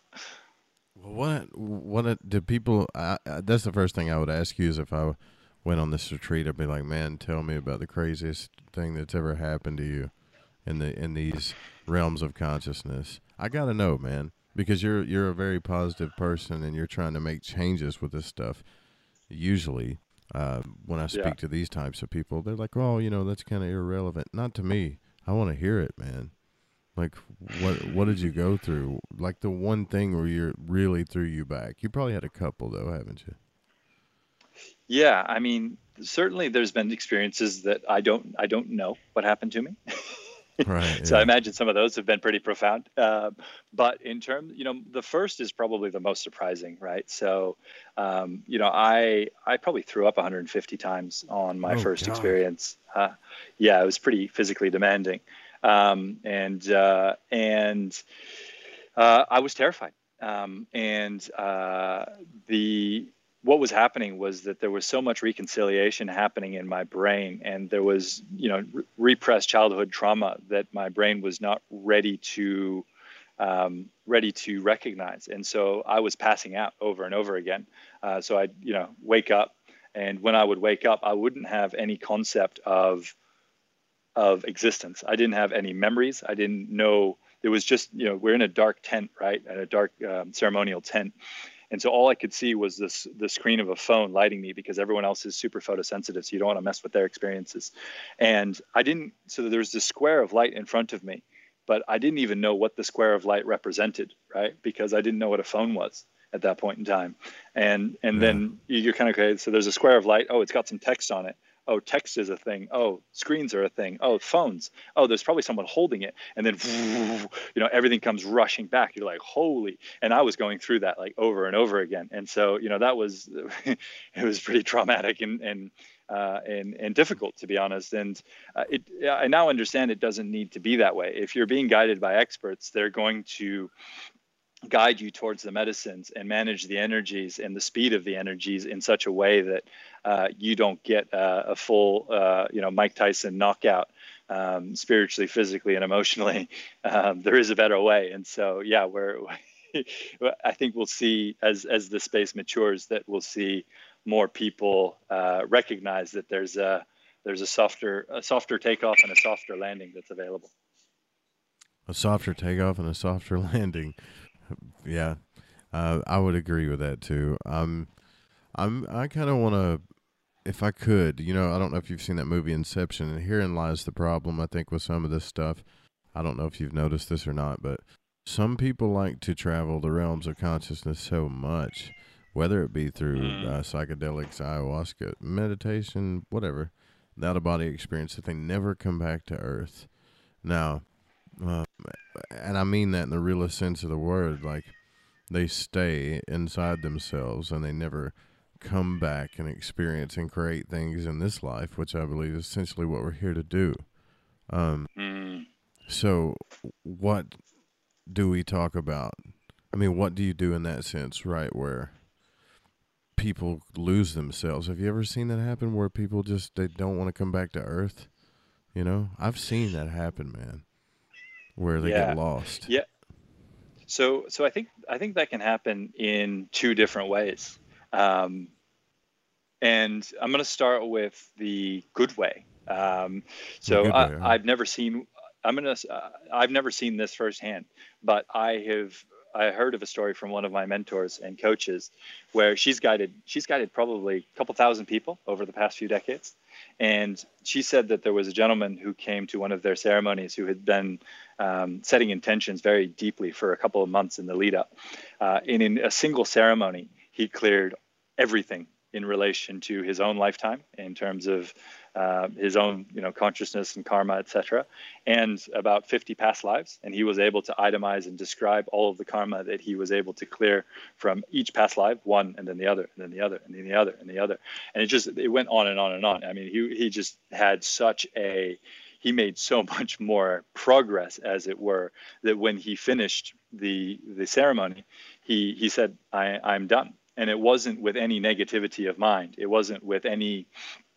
What do people? That's the first thing I would ask you is if I went on this retreat, I'd be like, man, tell me about the craziest thing that's ever happened to you in these realms of consciousness. I gotta know, man, because you're a very positive person and you're trying to make changes with this stuff. Usually, when I speak to these types of people, they're like, oh, that's kind of irrelevant. Not to me. I want to hear it, man. Like, what did you go through? Like the one thing where you really threw you back. You probably had a couple though, haven't you? Yeah, I mean, certainly there's been experiences that I don't know what happened to me. Right. So I imagine some of those have been pretty profound. But in terms, the first is probably the most surprising, right? So, I probably threw up 150 times on my first experience. It was pretty physically demanding. And I was terrified. What was happening was that there was so much reconciliation happening in my brain, and there was, repressed childhood trauma that my brain was not ready to recognize. And so I was passing out over and over again. So I'd, wake up, and when I would wake up, I wouldn't have any concept of existence. I didn't have any memories. I didn't know. It was just, we're in a dark tent, right? At a dark ceremonial tent. And so all I could see was the screen of a phone lighting me, because everyone else is super photosensitive, so you don't want to mess with their experiences. And so there was this square of light in front of me, but I didn't even know what the square of light represented, right? Because I didn't know what a phone was at that point in time. And then you're kind of, okay, so there's a square of light. Oh, it's got some text on it. Oh, text is a thing. Oh, screens are a thing. Oh, phones. Oh, there's probably someone holding it. And then, everything comes rushing back. You're like, holy. And I was going through that like over and over again. And so, that was, it was pretty traumatic and difficult, to be honest. And I now understand it doesn't need to be that way. If you're being guided by experts, they're going to guide you towards the medicines and manage the energies and the speed of the energies in such a way that you don't get a full, Mike Tyson knockout, spiritually, physically, and emotionally. There is a better way. And so, I think we'll see as the space matures that we'll see more people recognize that there's a softer takeoff and a softer landing that's available. A softer takeoff and a softer landing. Yeah, I would agree with that too. I kind of want to, if I could, I don't know if you've seen that movie Inception, and herein lies the problem, I think, with some of this stuff. I don't know if you've noticed this or not, but some people like to travel the realms of consciousness so much, whether it be through psychedelics, ayahuasca, meditation, whatever, the out of body experience, that they never come back to Earth. Now, and I mean that in the realest sense of the word, like they stay inside themselves and they never come back and experience and create things in this life, which I believe is essentially what we're here to do. So what do we talk about? I mean, what do you do in that sense, right, where people lose themselves? Have you ever seen that happen where people just, they don't want to come back to Earth? I've seen that happen, man, where they get lost. Yeah. So I think that can happen in two different ways. And I'm going to start with the good way. I've never seen this firsthand, but I heard of a story from one of my mentors and coaches where she's guided probably a couple thousand people over the past few decades. And she said that there was a gentleman who came to one of their ceremonies who had been setting intentions very deeply for a couple of months in the lead up. In a single ceremony, he cleared everything in relation to his own lifetime in terms of his own, consciousness and karma, etc., and about 50 past lives. And he was able to itemize and describe all of the karma that he was able to clear from each past life, one, and then the other, and then the other, and then the other, and the other. And it went on and on and on. I mean, he just had he made so much more progress, as it were, that when he finished the ceremony, he said, I'm done. And it wasn't with any negativity of mind. It wasn't with any,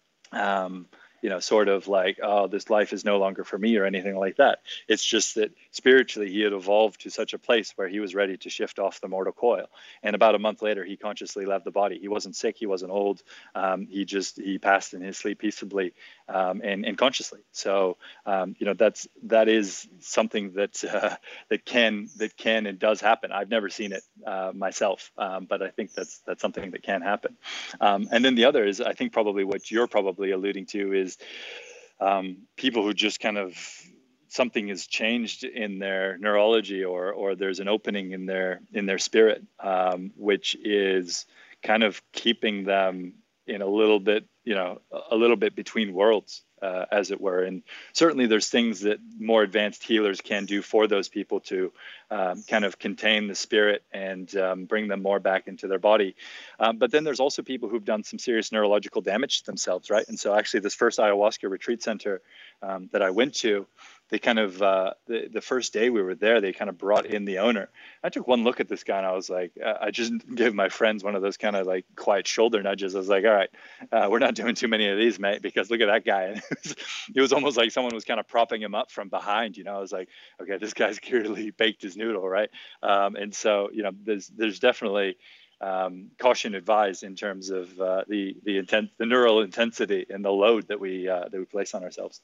sort of like, oh, this life is no longer for me or anything like that. It's just that spiritually he had evolved to such a place where he was ready to shift off the mortal coil. And about a month later, he consciously left the body. He wasn't sick. He wasn't old. He passed in his sleep peaceably and consciously. So, that is something that can and does happen. I've never seen it myself, but I think that's something that can happen. And then the other is, I think probably what you're probably alluding to is people who just kind of, something has changed in their neurology or there's an opening in their spirit, which is kind of keeping them in a little bit between worlds, as it were. And certainly there's things that more advanced healers can do for those people to kind of contain the spirit and bring them more back into their body. But then there's also people who've done some serious neurological damage to themselves, right? And so actually this first ayahuasca retreat center that I went to, they kind of, the first day we were there, they kind of brought in the owner. I took one look at this guy and I was like, I just gave my friends one of those kind of like quiet shoulder nudges. I was like, all right, we're not doing too many of these, mate, because look at that guy. And it was almost like someone was kind of propping him up from behind, I was like, okay, this guy's clearly baked his noodle, right? And so, there's definitely caution advised in terms of the neural intensity and the load that we place on ourselves.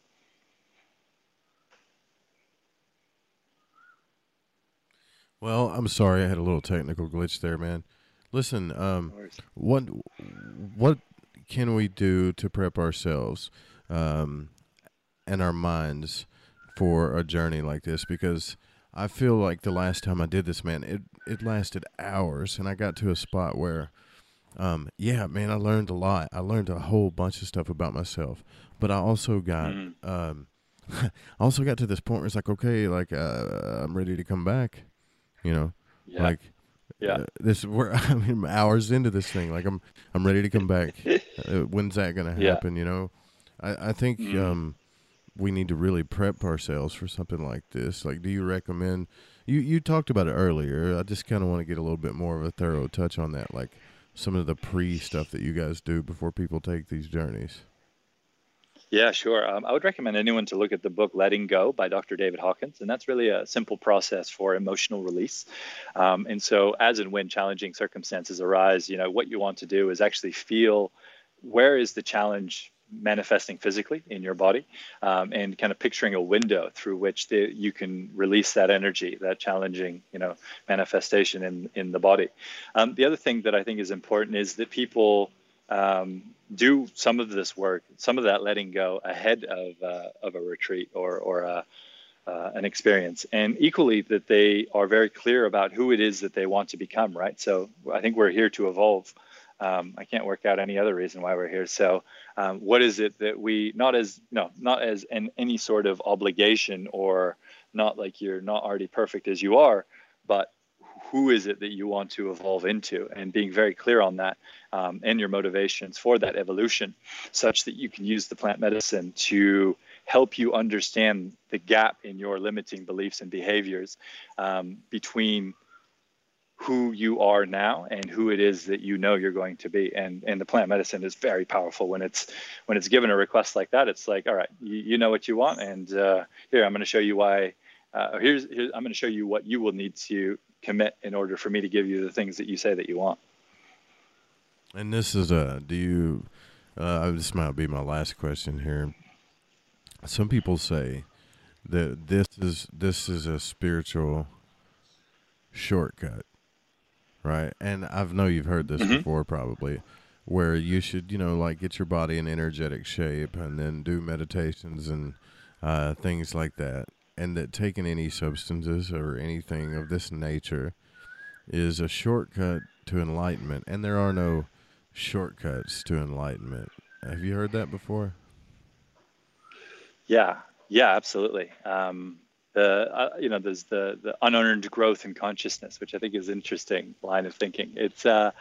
Well, I'm sorry, I had a little technical glitch there, man. Listen, what can we do to prep ourselves and our minds for a journey like this? Because I feel like the last time I did this, man, it lasted hours, and I got to a spot where, yeah, man, I learned a lot. I learned a whole bunch of stuff about myself, but I also got, I also got to this point where it's like, okay, like I'm ready to come back. We're hours into this thing. Like I'm ready to come back. When's that gonna happen? Yeah. I think we need to really prep ourselves for something like this. Like, do you recommend? You talked about it earlier. I just kind of want to get a little bit more of a thorough touch on that, like some of the pre stuff that you guys do before people take these journeys. Yeah, sure. I would recommend anyone to look at the book Letting Go by Dr. David Hawkins. And that's really a simple process for emotional release. And so, as and when challenging circumstances arise, what you want to do is actually feel where is the challenge manifesting physically in your body, and kind of picturing a window through which you can release that energy, that challenging, manifestation in the body. The other thing that I think is important is that people do some of this work, some of that letting go ahead of a retreat or an experience, and equally that they are very clear about who it is that they want to become. Right. So I think we're here to evolve. I can't work out any other reason why we're here. So, what is it that we not as any sort of obligation, or not like you're not already perfect as you are, but who is it that you want to evolve into, and being very clear on that, and your motivations for that evolution, such that you can use the plant medicine to help you understand the gap in your limiting beliefs and behaviors, between who you are now and who it is that you're going to be. And the plant medicine is very powerful when it's given a request like that. It's like, all right, you know what you want, and here I'm going to show you why. Here's I'm going to show you what you will need to commit in order for me to give you the things that you say that you want. And this is this might be my last question here. Some people say that this is a spiritual shortcut, right? And I know you've heard this before, probably, where you should, like get your body in energetic shape and then do meditations and things like that. And that taking any substances or anything of this nature is a shortcut to enlightenment. And there are no shortcuts to enlightenment. Have you heard that before? Yeah, absolutely. There's the unearned growth in consciousness, which I think is an interesting line of thinking. It's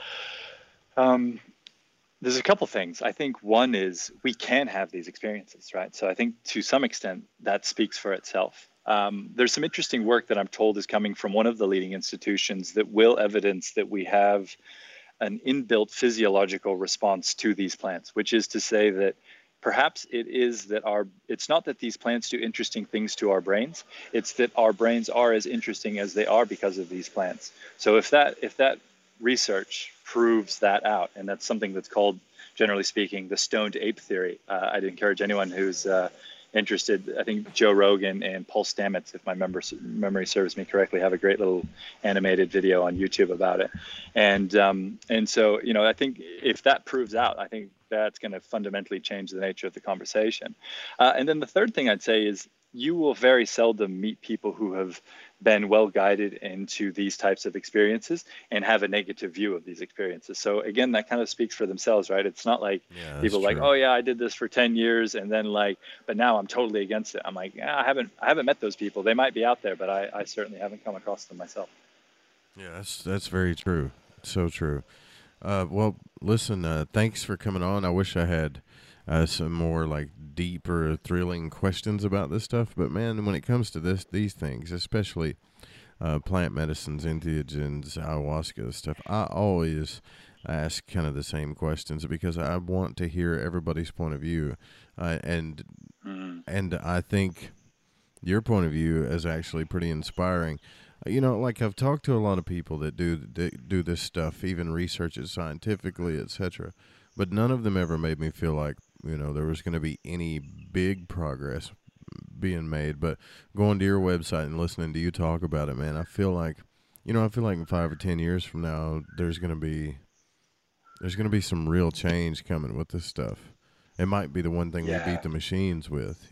there's a couple things. I think one is we can have these experiences, right? So I think to some extent that speaks for itself. There's some interesting work that I'm told is coming from one of the leading institutions that will evidence that we have an inbuilt physiological response to these plants, which is to say that perhaps it is that it's not that these plants do interesting things to our brains, it's that our brains are as interesting as they are because of these plants. So if that research proves that out, and that's something that's called, generally speaking, the stoned ape theory. I'd encourage anyone who's interested. I think Joe Rogan and Paul Stamets, if my memory serves me correctly, have a great little animated video on YouTube about it. And so, I think if that proves out, I think that's going to fundamentally change the nature of the conversation. And then the third thing I'd say is you will very seldom meet people who have been well guided into these types of experiences and have a negative view of these experiences. So again, that kind of speaks for themselves, right? It's not like people like, oh yeah, I did this for 10 years and then but now I'm totally against it. I'm like, yeah, I haven't met those people. They might be out there, but I certainly haven't come across them myself. Yeah, that's very true. So true. Well, listen, thanks for coming on. I wish I had some more like deeper, thrilling questions about this stuff. But man, when it comes to these things, especially plant medicines, entheogens, ayahuasca stuff, I always ask kind of the same questions because I want to hear everybody's point of view, and I think your point of view is actually pretty inspiring. Like I've talked to a lot of people that do this stuff, even research it scientifically, etc. But none of them ever made me feel like, there was going to be any big progress being made. But going to your website and listening to you talk about it, man, I feel like in 5 or 10 years from now, there's going to be some real change coming with this stuff. It might be the one thing we beat the machines with,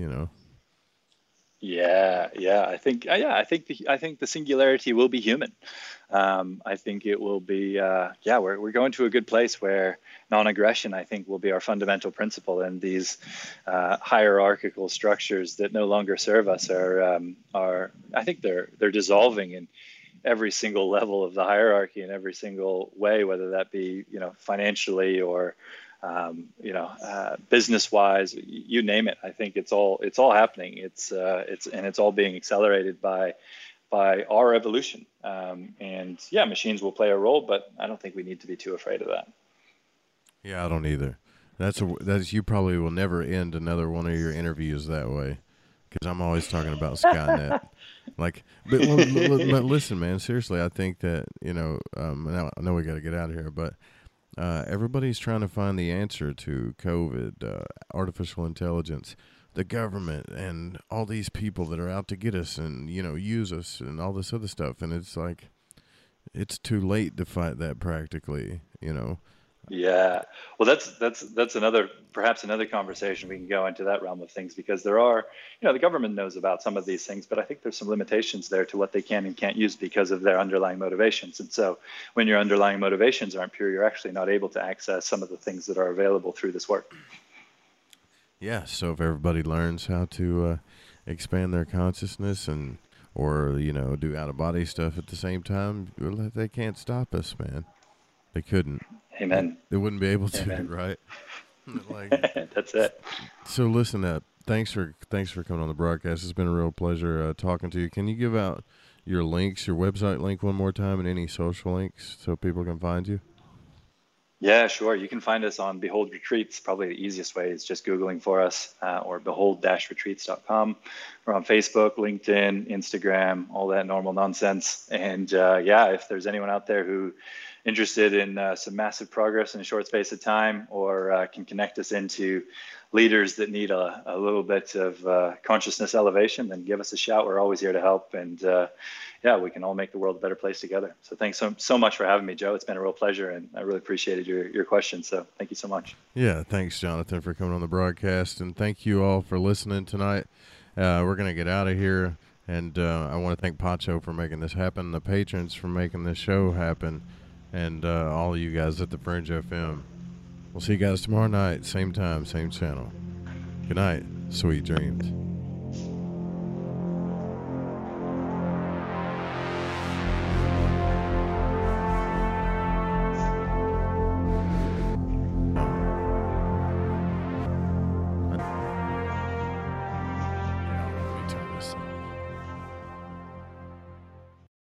Yeah, I think the singularity will be human. I think it will be we're going to a good place where non-aggression, I think, will be our fundamental principle, and these hierarchical structures that no longer serve us are I think they're dissolving in every single level of the hierarchy in every single way, whether that be financially or business-wise, you name it. I think it's all happening. It's all being accelerated by our evolution. And machines will play a role, but I don't think we need to be too afraid of that. Yeah, I don't either. That's you probably will never end another one of your interviews that way, because I'm always talking about Skynet. Like, but listen, man. Seriously, I think that now I know we got to get out of here, but everybody's trying to find the answer to COVID, artificial intelligence, the government, and all these people that are out to get us and use us and all this other stuff. And it's like it's too late to fight that practically. Yeah. Well, that's perhaps another conversation. We can go into that realm of things, because there are, the government knows about some of these things, but I think there's some limitations there to what they can and can't use because of their underlying motivations. And so when your underlying motivations aren't pure, you're actually not able to access some of the things that are available through this work. Yeah. So if everybody learns how to expand their consciousness or do out of body stuff at the same time, they can't stop us, man. They couldn't. Amen. They wouldn't be able to, Amen. right? That's it. So listen up. Thanks for coming on the broadcast. It's been a real pleasure talking to you. Can you give out your links, your website link one more time, and any social links so people can find you? Yeah, sure. You can find us on Behold Retreats. Probably the easiest way is just Googling for us, or behold-retreats.com. We're on Facebook, LinkedIn, Instagram, all that normal nonsense. And if there's anyone out there who interested in some massive progress in a short space of time, or can connect us into leaders that need a little bit of consciousness elevation, then give us a shout. We're always here to help. And we can all make the world a better place together. So thanks so much for having me, Joe. It's been a real pleasure, and I really appreciated your questions. So thank you so much. Yeah, thanks, Jonathan, for coming on the broadcast. And thank you all for listening tonight. We're going to get out of here. And I want to thank Pacho for making this happen, the patrons for making this show happen, and all of you guys at the Fringe FM. We'll see you guys tomorrow night, same time, same channel. Good night. Sweet dreams.